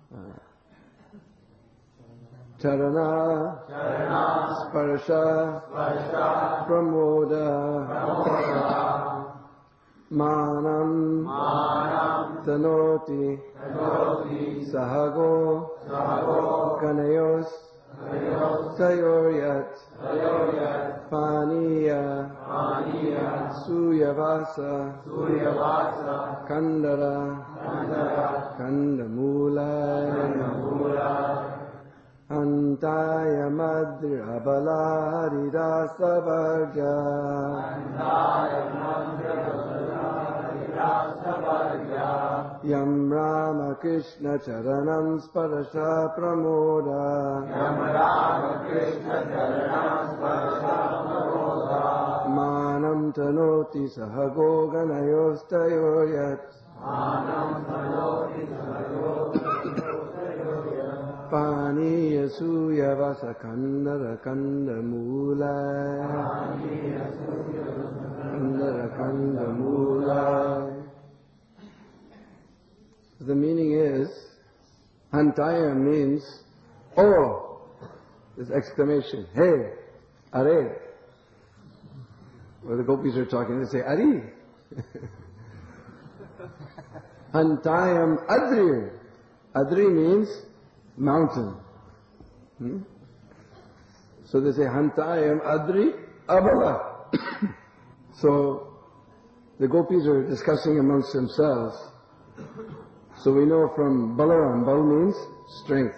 Charana, Charana, Sparsha, Sparsha, Pramoda, Pramoda, Manam, Manam, Tanoti, Tanoti, Sahago, Sahago, Kanayos, Kanayos, Sayoryat, Sayoryat, Paniya, Paniya, Suyavasa, Suyavasa, Kandara, Kandara, Kandamula, Kandamula, Antaya Madhya Abala Haridasa Varja, Antaya Madhya Abala Haridasa Varja, Yam Rama Krishna Charanam Sparasha Pramoda, Yam Rama Krishna Charanam Sparasha Pramoda, Manam Tanoti Sahago Ganayostayoyat, Manam Tanoti Sahago Paniya Suya Vasa Kandara Kanda Mula, Kandara Kanda Mula. The meaning is, Hantaya means, oh, this exclamation, hey, are. Well, the gopis are talking, they say, Ari. Hantayam Adri. Adri means mountain. Hmm? So they say, Hantayam Adri Abala. So the gopis are discussing amongst themselves. So we know from Balaram, Bal means strength.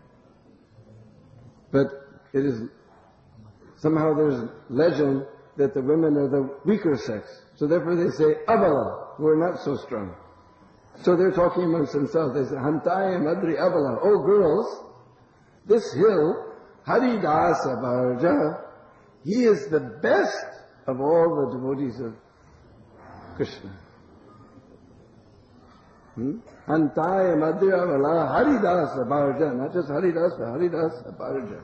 But it is, somehow there's legend that the women are the weaker sex. So therefore they say, Abala, who are not so strong. So they're talking amongst themselves. They say, Hantayam Adri Abala. Oh girls, this hill, Haridasa Varja, he is the best of all the devotees of Krishna. Hmm? Hantayam Adri Abala, Haridasa Varja, not just Haridasa, Haridasa Varja.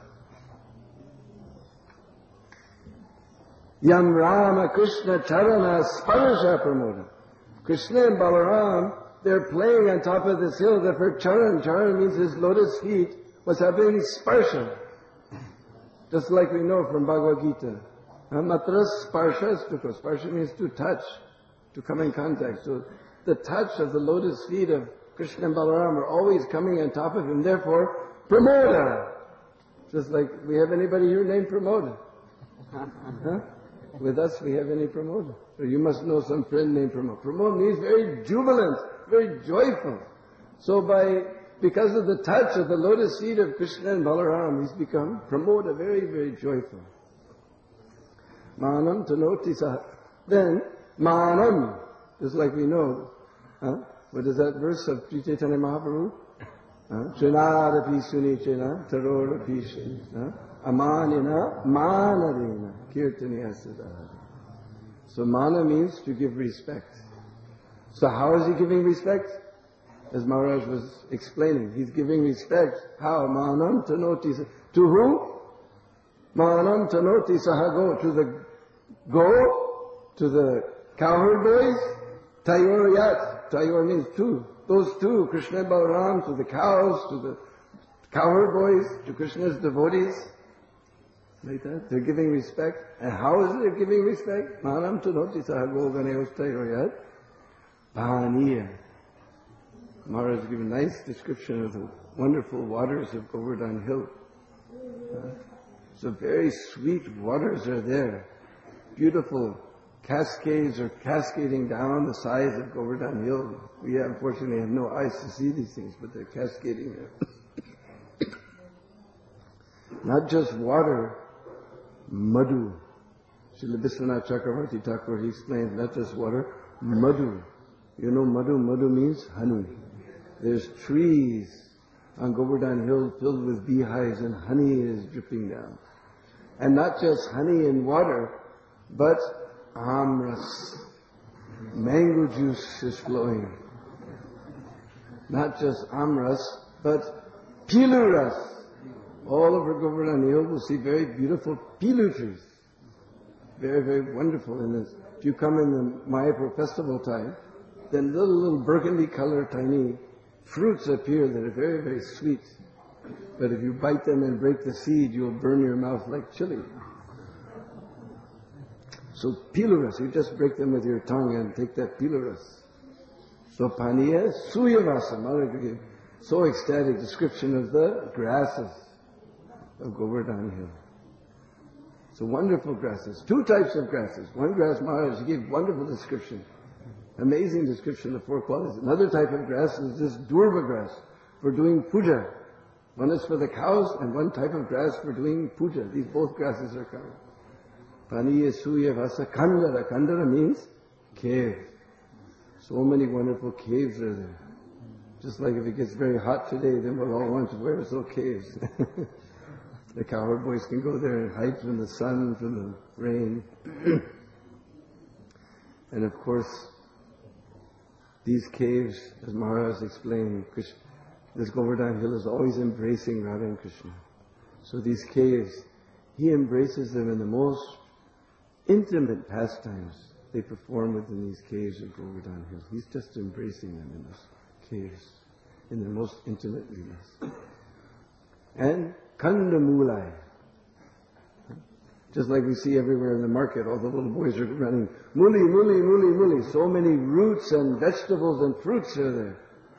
Yam Rama Krishna Charana Sparsha Pramoda. Krishna and Balaram, they're playing on top of this hill. Therefore, Charan, Charan means his lotus feet was having sparsha. Just like we know from Bhagavad Gita. Matra sparsha stuko. Sparsha means to touch, to come in contact. So the touch of the lotus feet of Krishna and Balaram are always coming on top of him. Therefore, Pramoda. Just like we have anybody here named Pramoda. Huh? With us, we have any Pramoda. Or you must know some friend named Pramoda. Pramoda means very jubilant, very joyful. So by, because of the touch of the lotus feet of Krishna and Balaram, he's become Pramoda, very, very joyful. Manam tanoti saha. Then, manam, just like we know, huh? What is that verse of Sri Chaitanya Mahaprabhu? Chinadapi sunichena, tarorapi shena, amanina, manarena, kirtani asadara. So mana means to give respect. So how is he giving respect? As Maharaj was explaining, he's giving respect. How? Manam tanoti saha. To whom? Manam tanoti sahago. To the go, to the cowherd boys, tayor yat. Tayor means two. Those two, Krishna and Balaram, to the cows, to the cowherd boys, to Krishna's devotees. Like that. They're giving respect. And how is it they're giving respect? Manam tanoti sahago ganeos tayor yat. Paniya. Maharaj has given a nice description of the wonderful waters of Govardhan Hill. Uh, so very sweet waters are there. Beautiful cascades are cascading down the sides of Govardhan Hill. We unfortunately have no eyes to see these things, but they're cascading there. Not just water, madhu. Srila Vishwanath Chakravarti Thakur, he explains, not just water, madhu. You know madhu? Madhu means honey. There's trees on Govardhan Hill filled with beehives and honey is dripping down. And not just honey and water, but amras. Mango juice is flowing. Not just amras, but piluras. All over Govardhan Hill will see very beautiful pilu trees. Very, very wonderful. And if you come in the Mayapur festival time, then little, little burgundy colored tiny fruits appear that are very, very sweet. But if you bite them and break the seed, you'll burn your mouth like chili. So piluras, you just break them with your tongue and take that piluras. So paniya suyavasa, so ecstatic description of the grasses of Govardhan Hill. So wonderful grasses. Two types of grasses. One grass Maharaj gave wonderful description. Amazing description of four qualities. Another type of grass is this durva grass for doing puja. One is for the cows and one type of grass for doing puja. These both grasses are covered. Paniya suya vasa kandara. Kandara means cave. So many wonderful caves are there. Just like if it gets very hot today, then we'll all want to wear little caves. The cowherd boys can go there and hide from the sun, from the rain. And of course, these caves, as Maharaj explained, Krishna, this Govardhan Hill is always embracing Radha and Krishna. So these caves, he embraces them in the most intimate pastimes they perform within these caves of Govardhan Hill. He's just embracing them in those caves, in their most intimate leelas. And Kandamulai. Just like we see everywhere in the market, all the little boys are running, muli, muli, muli, muli. So many roots and vegetables and fruits are there.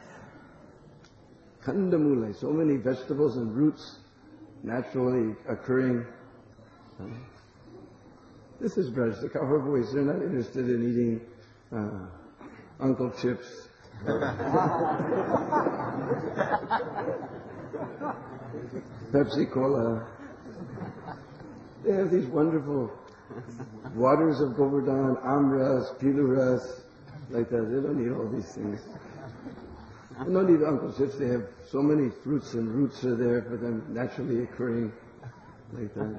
Kandamulai, so many vegetables and roots naturally occurring. This is Braj. The cowherd boys, they're not interested in eating uh, Uncle Chips. Pepsi Cola. They have these wonderful waters of Govardhan, amras, piluras, like that. They don't need all these things. They don't need Uncle Chips. They have so many fruits and roots are there for them naturally occurring, like that.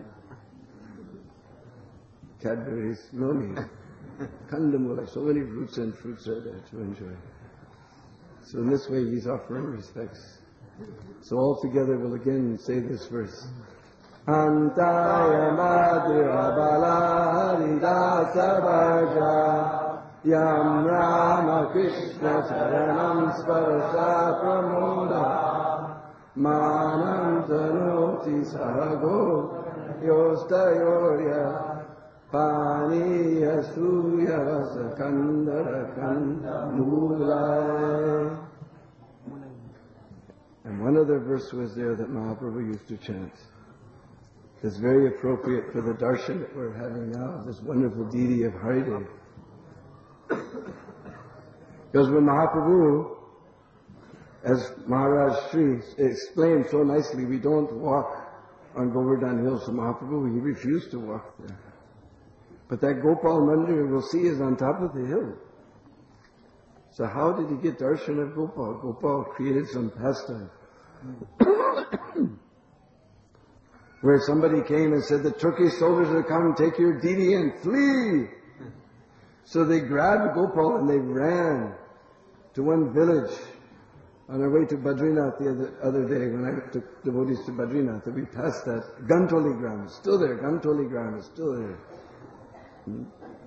Cadbury's, no need. Kandamula, so many roots and fruits are there to enjoy. So in this way, he's offering respects. So all together we'll again say this verse. Antaya madhura bala haridasa bhaja yam rama krishna saranam sparsa pramoda manam tanoti sahago yostayorya paniya suya sakandara kandamulai. And one other verse was there that Mahaprabhu used to chant. It's very appropriate for the darshan that we're having now, this wonderful deity of Haridev. Because when Mahaprabhu, as Maharaj Sri explained so nicely, we don't walk on Govardhan Hill, so Mahaprabhu, he refused to walk there. But that Gopal Mandir we'll see is on top of the hill. So how did he get darshan of Gopal? Gopal created some pastime. Where somebody came and said, the Turkish soldiers are coming, take your deity and flee. So they grabbed Gopal and they ran to one village on our way to Badrinath the other, other day when I took devotees to Badrinath. We passed that. Gantoli Gram is still there. Gantoli Gram is still there. Hmm?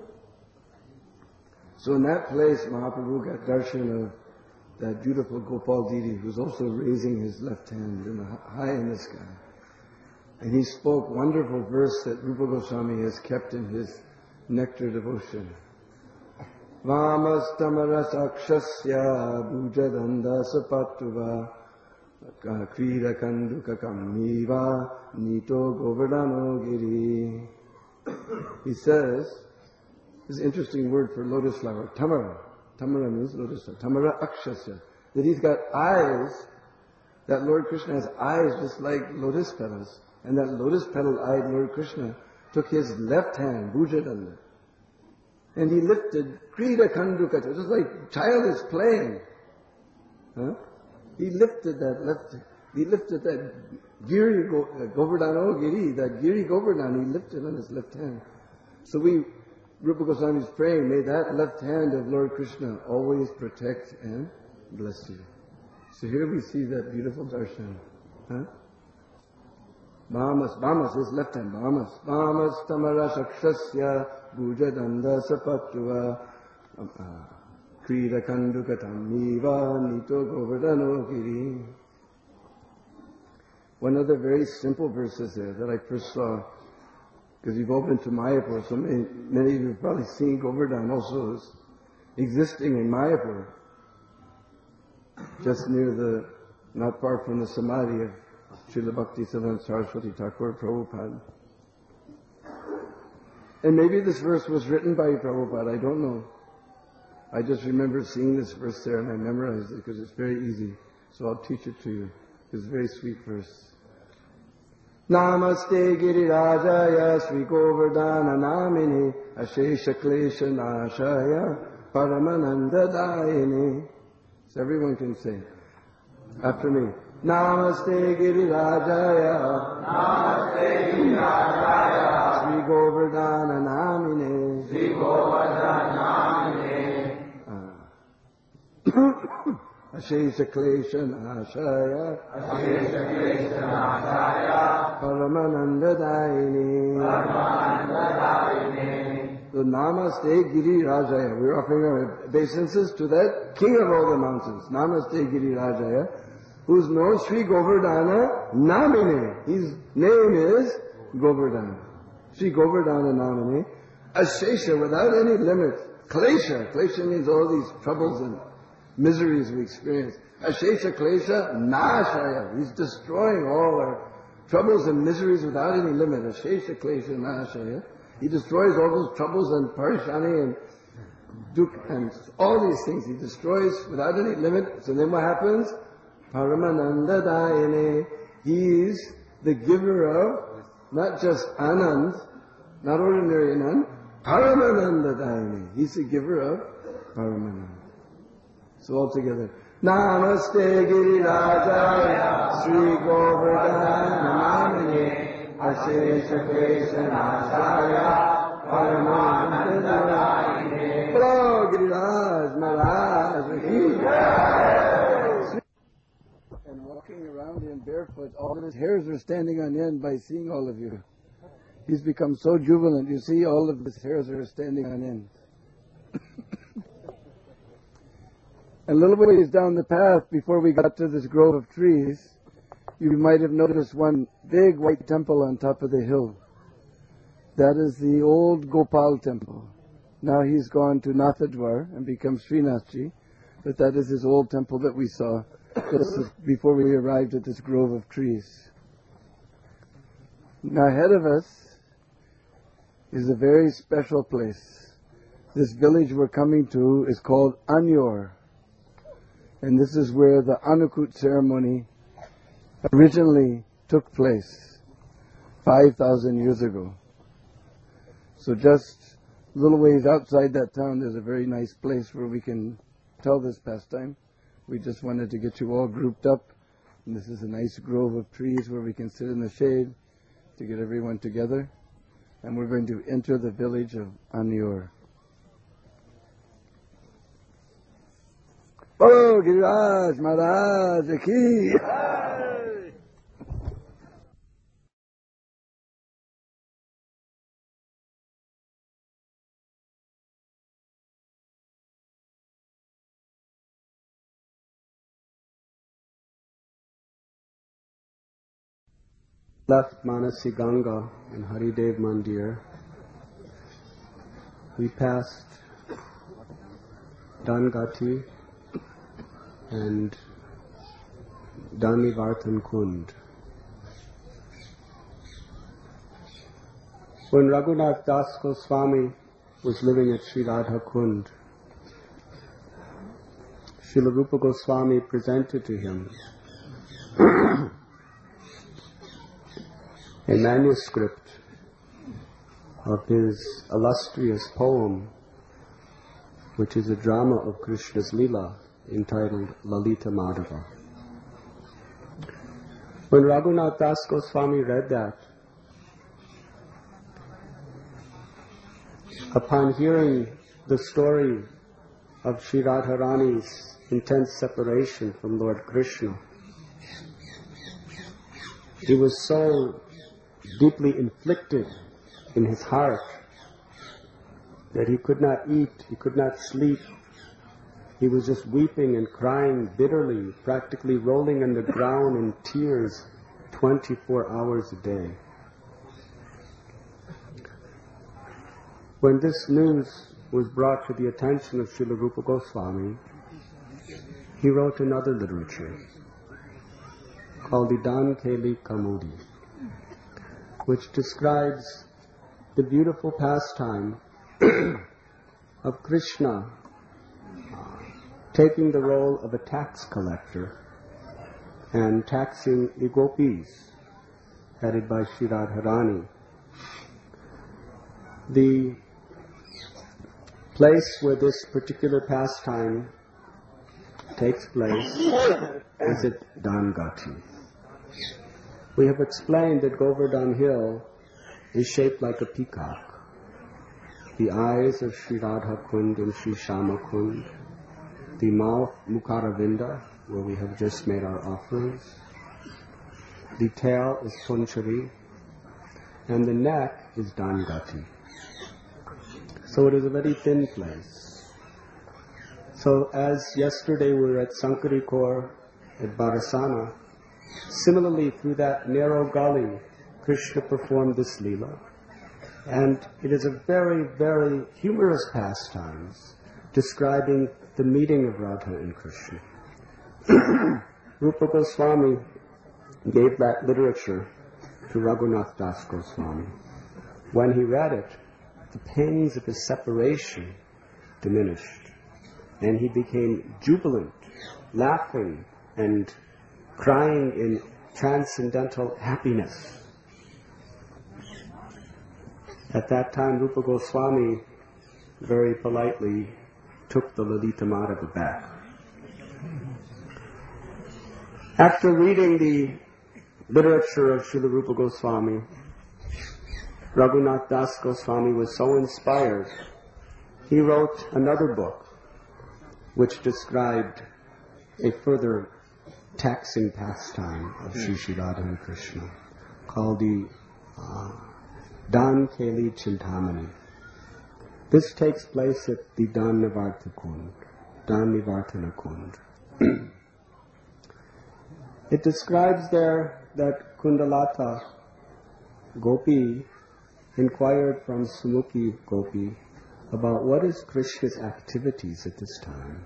So in that place, Mahaprabhu got darshan of that beautiful Gopal deity who's also raising his left hand in the, high in the sky. And he spoke wonderful verse that Rupa Goswami has kept in his nectar devotion. Vamastamaras akshasya bhujadanda sapatuva krida kanduka kamiva nito govardhano giri. He says, this is an interesting word for lotus flower, tamara. Tamara means lotus flower. Tamara akshasya. That he's got eyes, that Lord Krishna has eyes just like lotus petals. And that lotus petal-eyed Lord Krishna took his left hand, bhujadanda, and he lifted krida kandukata, just like child is playing. Huh? He lifted that left, he lifted that giri govardhano giri, that giri govardhan, he lifted on his left hand. So we, Rupa Goswami is praying, may that left hand of Lord Krishna always protect and bless you. So here we see that beautiful darshan. Huh? Bhamas, Bhamas, his left hand, Bhamas. Bhamas tamara shakshasya bhujadanda sapatuva krida kandukatam niva nito govardhano giri. One other very simple verse is there that I first saw, because you've all been to Mayapur, so many, many of you have probably seen Govardhan also is existing in Mayapur, just near the, not far from the Samadhi of Srila Bhaktisiddhanta Saraswati Thakur Prabhupada. And maybe this verse was written by Prabhupada, I don't know. I just remember seeing this verse there and I memorized it because it's very easy. So I'll teach it to you. It's a very sweet verse. Namaste Girirajaya Sri Govardhana Namini Ashesha Klesha Nashaya Paramananda Dayini. So everyone can say after me. Namaste Girirajaya Namaste Girirajaya Sri Govardhana Namine Sri Govardhana Namine Ashesha Klesha Nashaya Ashesha Klesha Nashaya Paramananda Dayini Paramananda Dayini. So Namaste Girirajaya. We're offering our obeisances to that king of all the mountains. Namaste Girirajaya, who's known Sri Govardhana Namine. His name is Govardhana. Sri Govardhana Namine. Ashesha, without any limit. Klesha. Klesha means all these troubles and miseries we experience. Ashesha Klesha Nashaya. He's destroying all our troubles and miseries without any limit. Ashesha Klesha Nashaya. He destroys all those troubles and parishani and dukh and all these things. He destroys without any limit. So then what happens? Paramananda Dayane. He is the giver of not just Anand, not ordinary Anand, Paramananda Dayane. He's the giver of Paramananda. So all together. Namaste Girirajaya Sri Govardhana Namine Ashesha Klesha Nashaya Paramananda Dayane. Hello Giriraj Maharaj. And walking around him barefoot, all of his hairs are standing on end by seeing all of you. He's become so jubilant. You see, all of his hairs are standing on end. And a little ways down the path, before we got to this grove of trees, you might have noticed one big white temple on top of the hill. That is the old Gopal temple. Now he's gone to Nathadwar and become Srinathji, but that is his old temple that we saw just before we arrived at this grove of trees. Now ahead of us is a very special place. This village we're coming to is called Anyor. And this is where the Anukut ceremony originally took place five thousand years ago. So just a little ways outside that town, there's a very nice place where we can tell this pastime. We just wanted to get you all grouped up. And this is a nice grove of trees where we can sit in the shade to get everyone together. And we're going to enter the village of Aniur. Oh, Giriraj Maharaj ki! Left Manasi Ganga and Haridev Mandir. We passed Dangati and Danivartan Kund. When Raghunath Das Goswami was living at Sri Radha Kund, Srila Rupa Goswami presented to him a manuscript of his illustrious poem, which is a drama of Krishna's Leela entitled Lalita Madhava. When Raghunath Das Goswami read that, upon hearing the story of Sri Radharani's intense separation from Lord Krishna, he was so deeply inflicted in his heart that he could not eat, he could not sleep. He was just weeping and crying bitterly, practically rolling on the ground in tears twenty-four hours a day. When this news was brought to the attention of Srila Rupa Goswami, he wrote another literature called the Dan Keli Kamudi, which describes the beautiful pastime of Krishna uh, taking the role of a tax collector and taxing the gopis, headed by Sri Radharani. The place where this particular pastime takes place is at Dangati. We have explained that Govardhan Hill is shaped like a peacock. The eyes of Sri Radha Kund and Sri Shama Kund, the mouth Mukharavinda, where we have just made our offerings, the tail is Punchari, and the neck is Dangati. So it is a very thin place. So as yesterday we were at Sankarikor at Barasana, similarly through that narrow gully, Krishna performed this Leela. And it is a very, very humorous pastime describing the meeting of Radha and Krishna. Rupa Goswami gave that literature to Raghunath Das Goswami. When he read it, the pangs of his separation diminished, and he became jubilant, laughing and crying in transcendental happiness. At that time, Rupa Goswami very politely took the Lalita Madhava back. After reading the literature of Srila Rupa Goswami, Raghunath Das Goswami was so inspired, he wrote another book which described a further taxing pastime of Sri Sri Radha and Krishna, called the uh, Dan Keli Chintamani. This takes place at the Dan Nivartana Kund, Dan Nivartana Kund. It describes there that Kundalata Gopi inquired from Sumukhi Gopi about what is Krishna's activities at this time.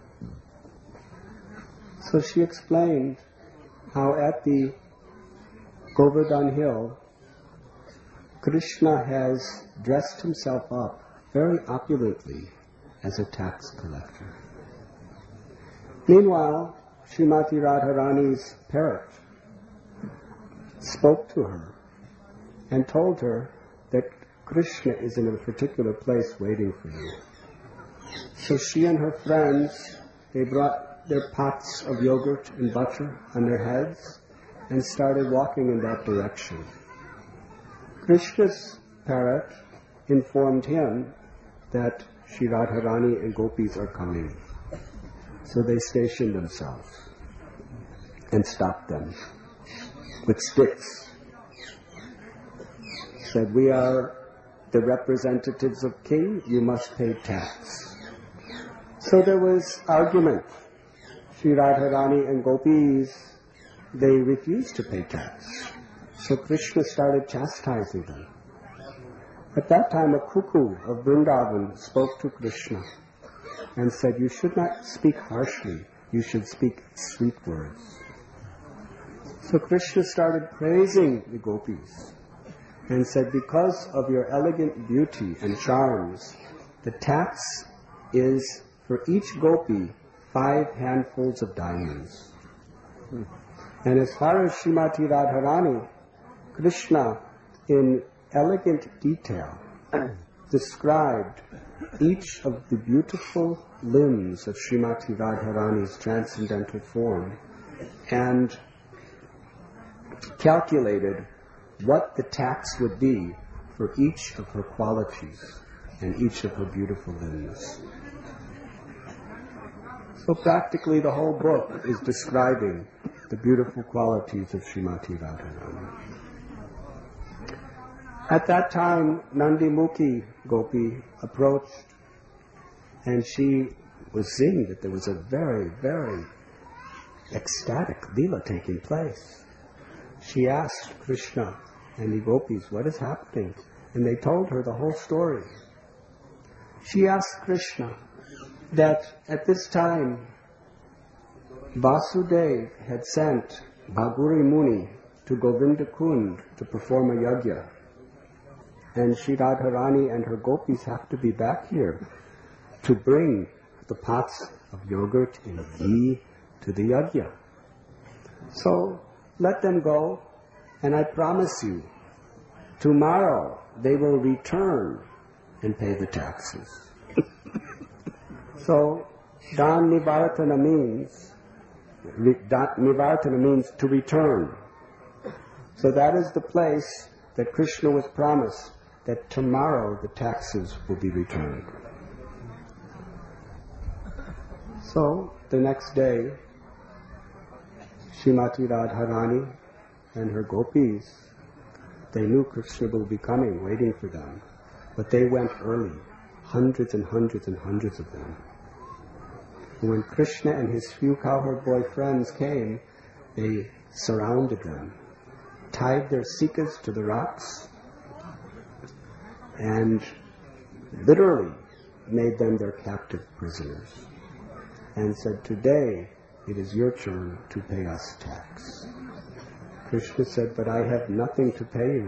So she explained how at the Govardhan Hill, Krishna has dressed himself up very opulently as a tax collector. Meanwhile, Srimati Radharani's parrot spoke to her and told her that Krishna is in a particular place waiting for you. So she and her friends, they brought their pots of yogurt and butter on their heads and started walking in that direction. Krishna's parrot informed him that Shri Radharani and gopis are coming. So they stationed themselves and stopped them with sticks. Said, we are the representatives of king, you must pay tax. So there was argument. Shri Radharani and gopis, they refused to pay tax. So Krishna started chastising them. At that time, a cuckoo of Vrindavan spoke to Krishna and said, you should not speak harshly, you should speak sweet words. So Krishna started praising the gopis and said, because of your elegant beauty and charms, the tax is for each gopi five handfuls of diamonds. And as far as Srimati Radharani, Krishna, in elegant detail, described each of the beautiful limbs of Srimati Radharani's transcendental form and calculated what the tax would be for each of her qualities and each of her beautiful limbs. So practically the whole book is describing the beautiful qualities of Srimati Radharani. At that time, Nandi Mukhi Gopi approached and she was seeing that there was a very, very ecstatic Leela taking place. She asked Krishna and the gopis, what is happening? And they told her the whole story. She asked Krishna that at this time Vasudeva had sent Bhaguri Muni to Govinda Kund to perform a yajna. And Shri Radharani and her gopis have to be back here to bring the pots of yogurt and ghee to the yajna. So let them go, and I promise you, tomorrow they will return and pay the taxes. So, Dan Nivartana means, Nivartana means to return. So that is the place that Krishna was promised, that tomorrow the taxes will be returned. So, the next day, Srimati Radharani and her gopis, they knew Krishna will be coming, waiting for them. But they went early, hundreds and hundreds and hundreds of them. And when Krishna and his few cowherd boy friends came, they surrounded them, tied their sikas to the rocks, and literally made them their captive prisoners, and said, today it is your turn to pay us tax. Krishna said, but I have nothing to pay you.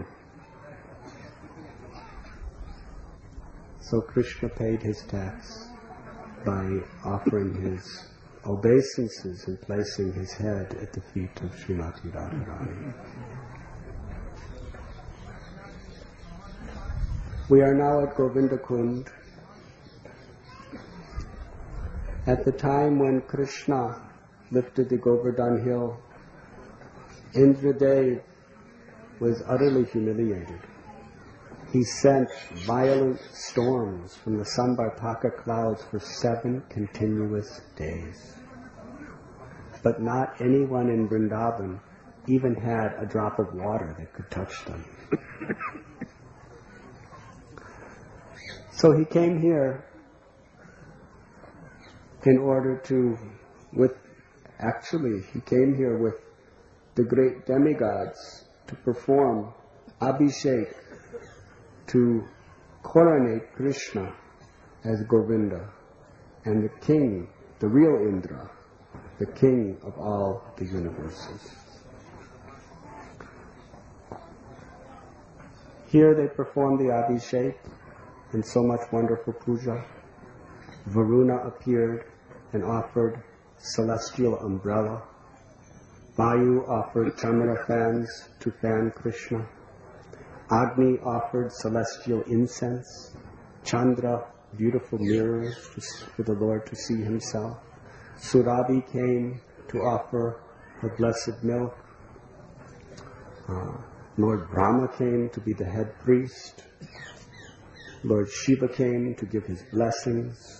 So Krishna paid his tax by offering his obeisances and placing his head at the feet of Srimati Radharani. We are now at Govinda Kund. At the time when Krishna lifted the Govardhan hill, Indradev was utterly humiliated. He sent violent storms from the Samvartaka clouds for seven continuous days. But not anyone in Vrindavan even had a drop of water that could touch them. So he came here in order to, with, actually he came here with the great demigods to perform Abhishek, to coronate Krishna as Govinda, and the king, the real Indra, the king of all the universes. Here they performed the Abhishek and so much wonderful puja. Varuna appeared and offered celestial umbrella. Vayu offered chamara fans to fan Krishna. Agni offered celestial incense. Chandra, beautiful mirrors to, for the Lord to see himself. Surabhi came to offer her blessed milk. Uh, Lord Brahma came to be the head priest. Lord Shiva came to give his blessings.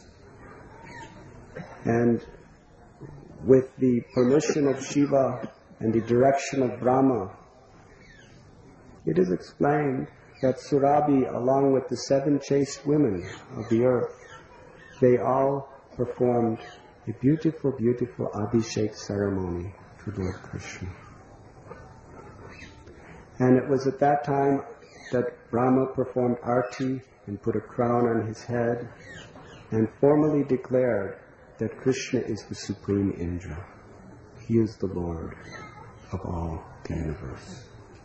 And with the permission of Shiva and the direction of Brahma, it is explained that Surabhi, along with the seven chaste women of the earth, they all performed a beautiful, beautiful Abhishek ceremony to Lord Krishna. And it was at that time that Brahma performed arti and put a crown on his head and formally declared that Krishna is the supreme Indra. He is the Lord of all the universe.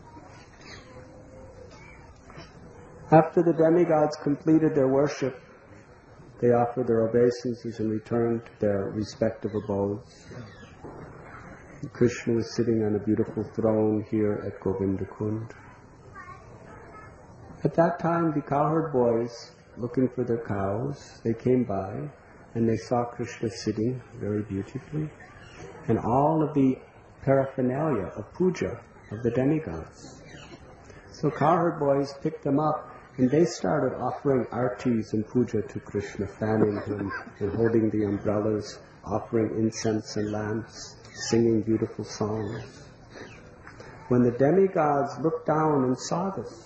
After the demigods completed their worship, they offered their obeisances and returned to their respective abodes. Krishna was sitting on a beautiful throne here at Govinda Kund. At that time, the cowherd boys, looking for their cows, they came by and they saw Krishna sitting very beautifully, and all of the paraphernalia of puja of the demigods. So cowherd boys picked them up and they started offering artis and puja to Krishna, fanning him and holding the umbrellas, offering incense and lamps, singing beautiful songs. When the demigods looked down and saw this,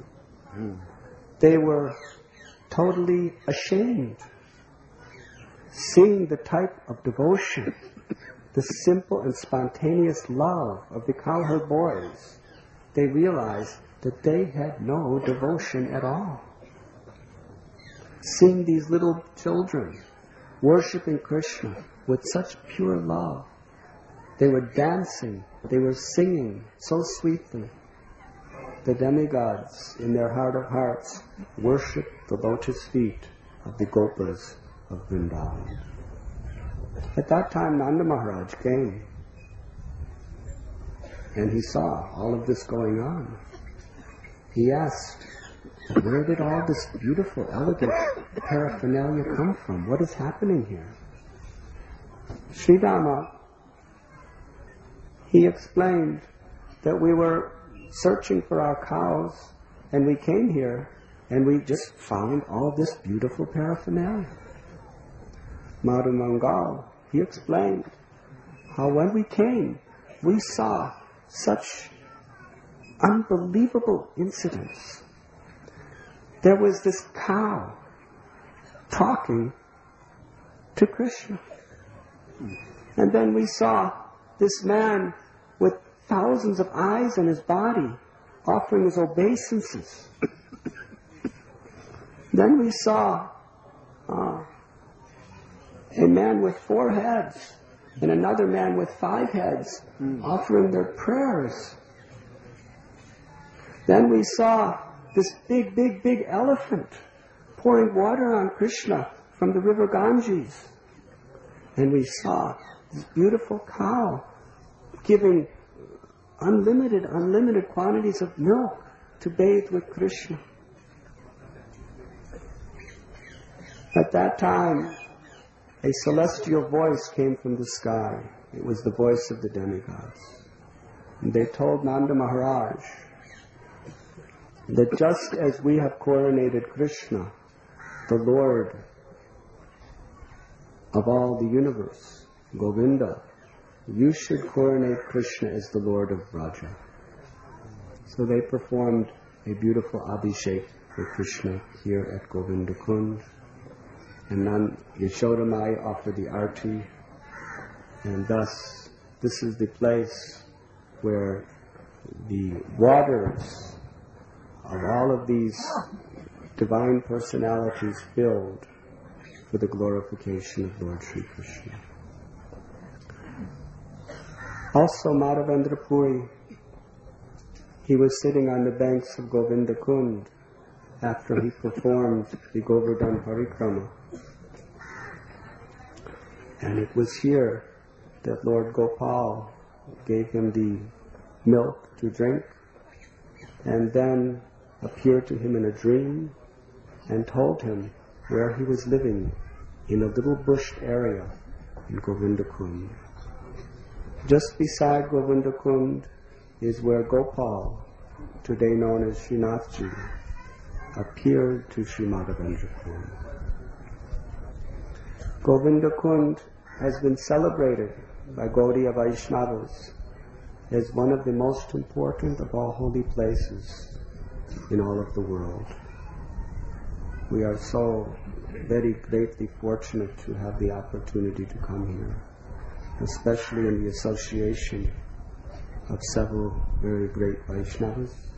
they were totally ashamed. Seeing the type of devotion, the simple and spontaneous love of the cowherd boys, they realized that they had no devotion at all. Seeing these little children worshiping Krishna with such pure love, they were dancing, they were singing so sweetly. The demigods, in their heart of hearts, worshipped the lotus feet of the Gopas of Vrindavan. At that time, Nanda Maharaj came, and he saw all of this going on. He asked, where did all this beautiful, elegant paraphernalia come from? What is happening here? Sri Rama, he explained that we were searching for our cows, and we came here, and we just found all this beautiful paraphernalia. Madhu Mangal, he explained how when we came, we saw such unbelievable incidents. There was this cow talking to Krishna. And then we saw this man with thousands of eyes on his body offering his obeisances. Then we saw uh, a man with four heads and another man with five heads mm. offering their prayers. Then we saw this big, big, big elephant pouring water on Krishna from the river Ganges. And we saw this beautiful cow giving unlimited, unlimited quantities of milk to bathe with Krishna. At that time, a celestial voice came from the sky. It was the voice of the demigods. And they told Nanda Maharaj that just as we have coronated Krishna, the Lord of all the universe, Govinda, you should coronate Krishna as the Lord of Vraja. So they performed a beautiful Abhishek for Krishna here at Govinda Kund. And then Yashoda Maya offered the arti, and thus this is the place where the waters of all of these divine personalities filled for the glorification of Lord Sri Krishna. Also Madhavendra Puri, he was sitting on the banks of Govinda Kund after he performed the Govardhan Parikrama. And it was here that Lord Gopal gave him the milk to drink, and then appeared to him in a dream and told him where he was living in a little bushed area in Govindakund. Just beside Govindakund is where Gopal, today known as Srinathji, appeared to Sri Madhavendra Puri. Govindakund has been celebrated by Gaudiya Vaishnavas as one of the most important of all holy places in all of the world. We are so very greatly fortunate to have the opportunity to come here, especially in the association of several very great Vaishnavas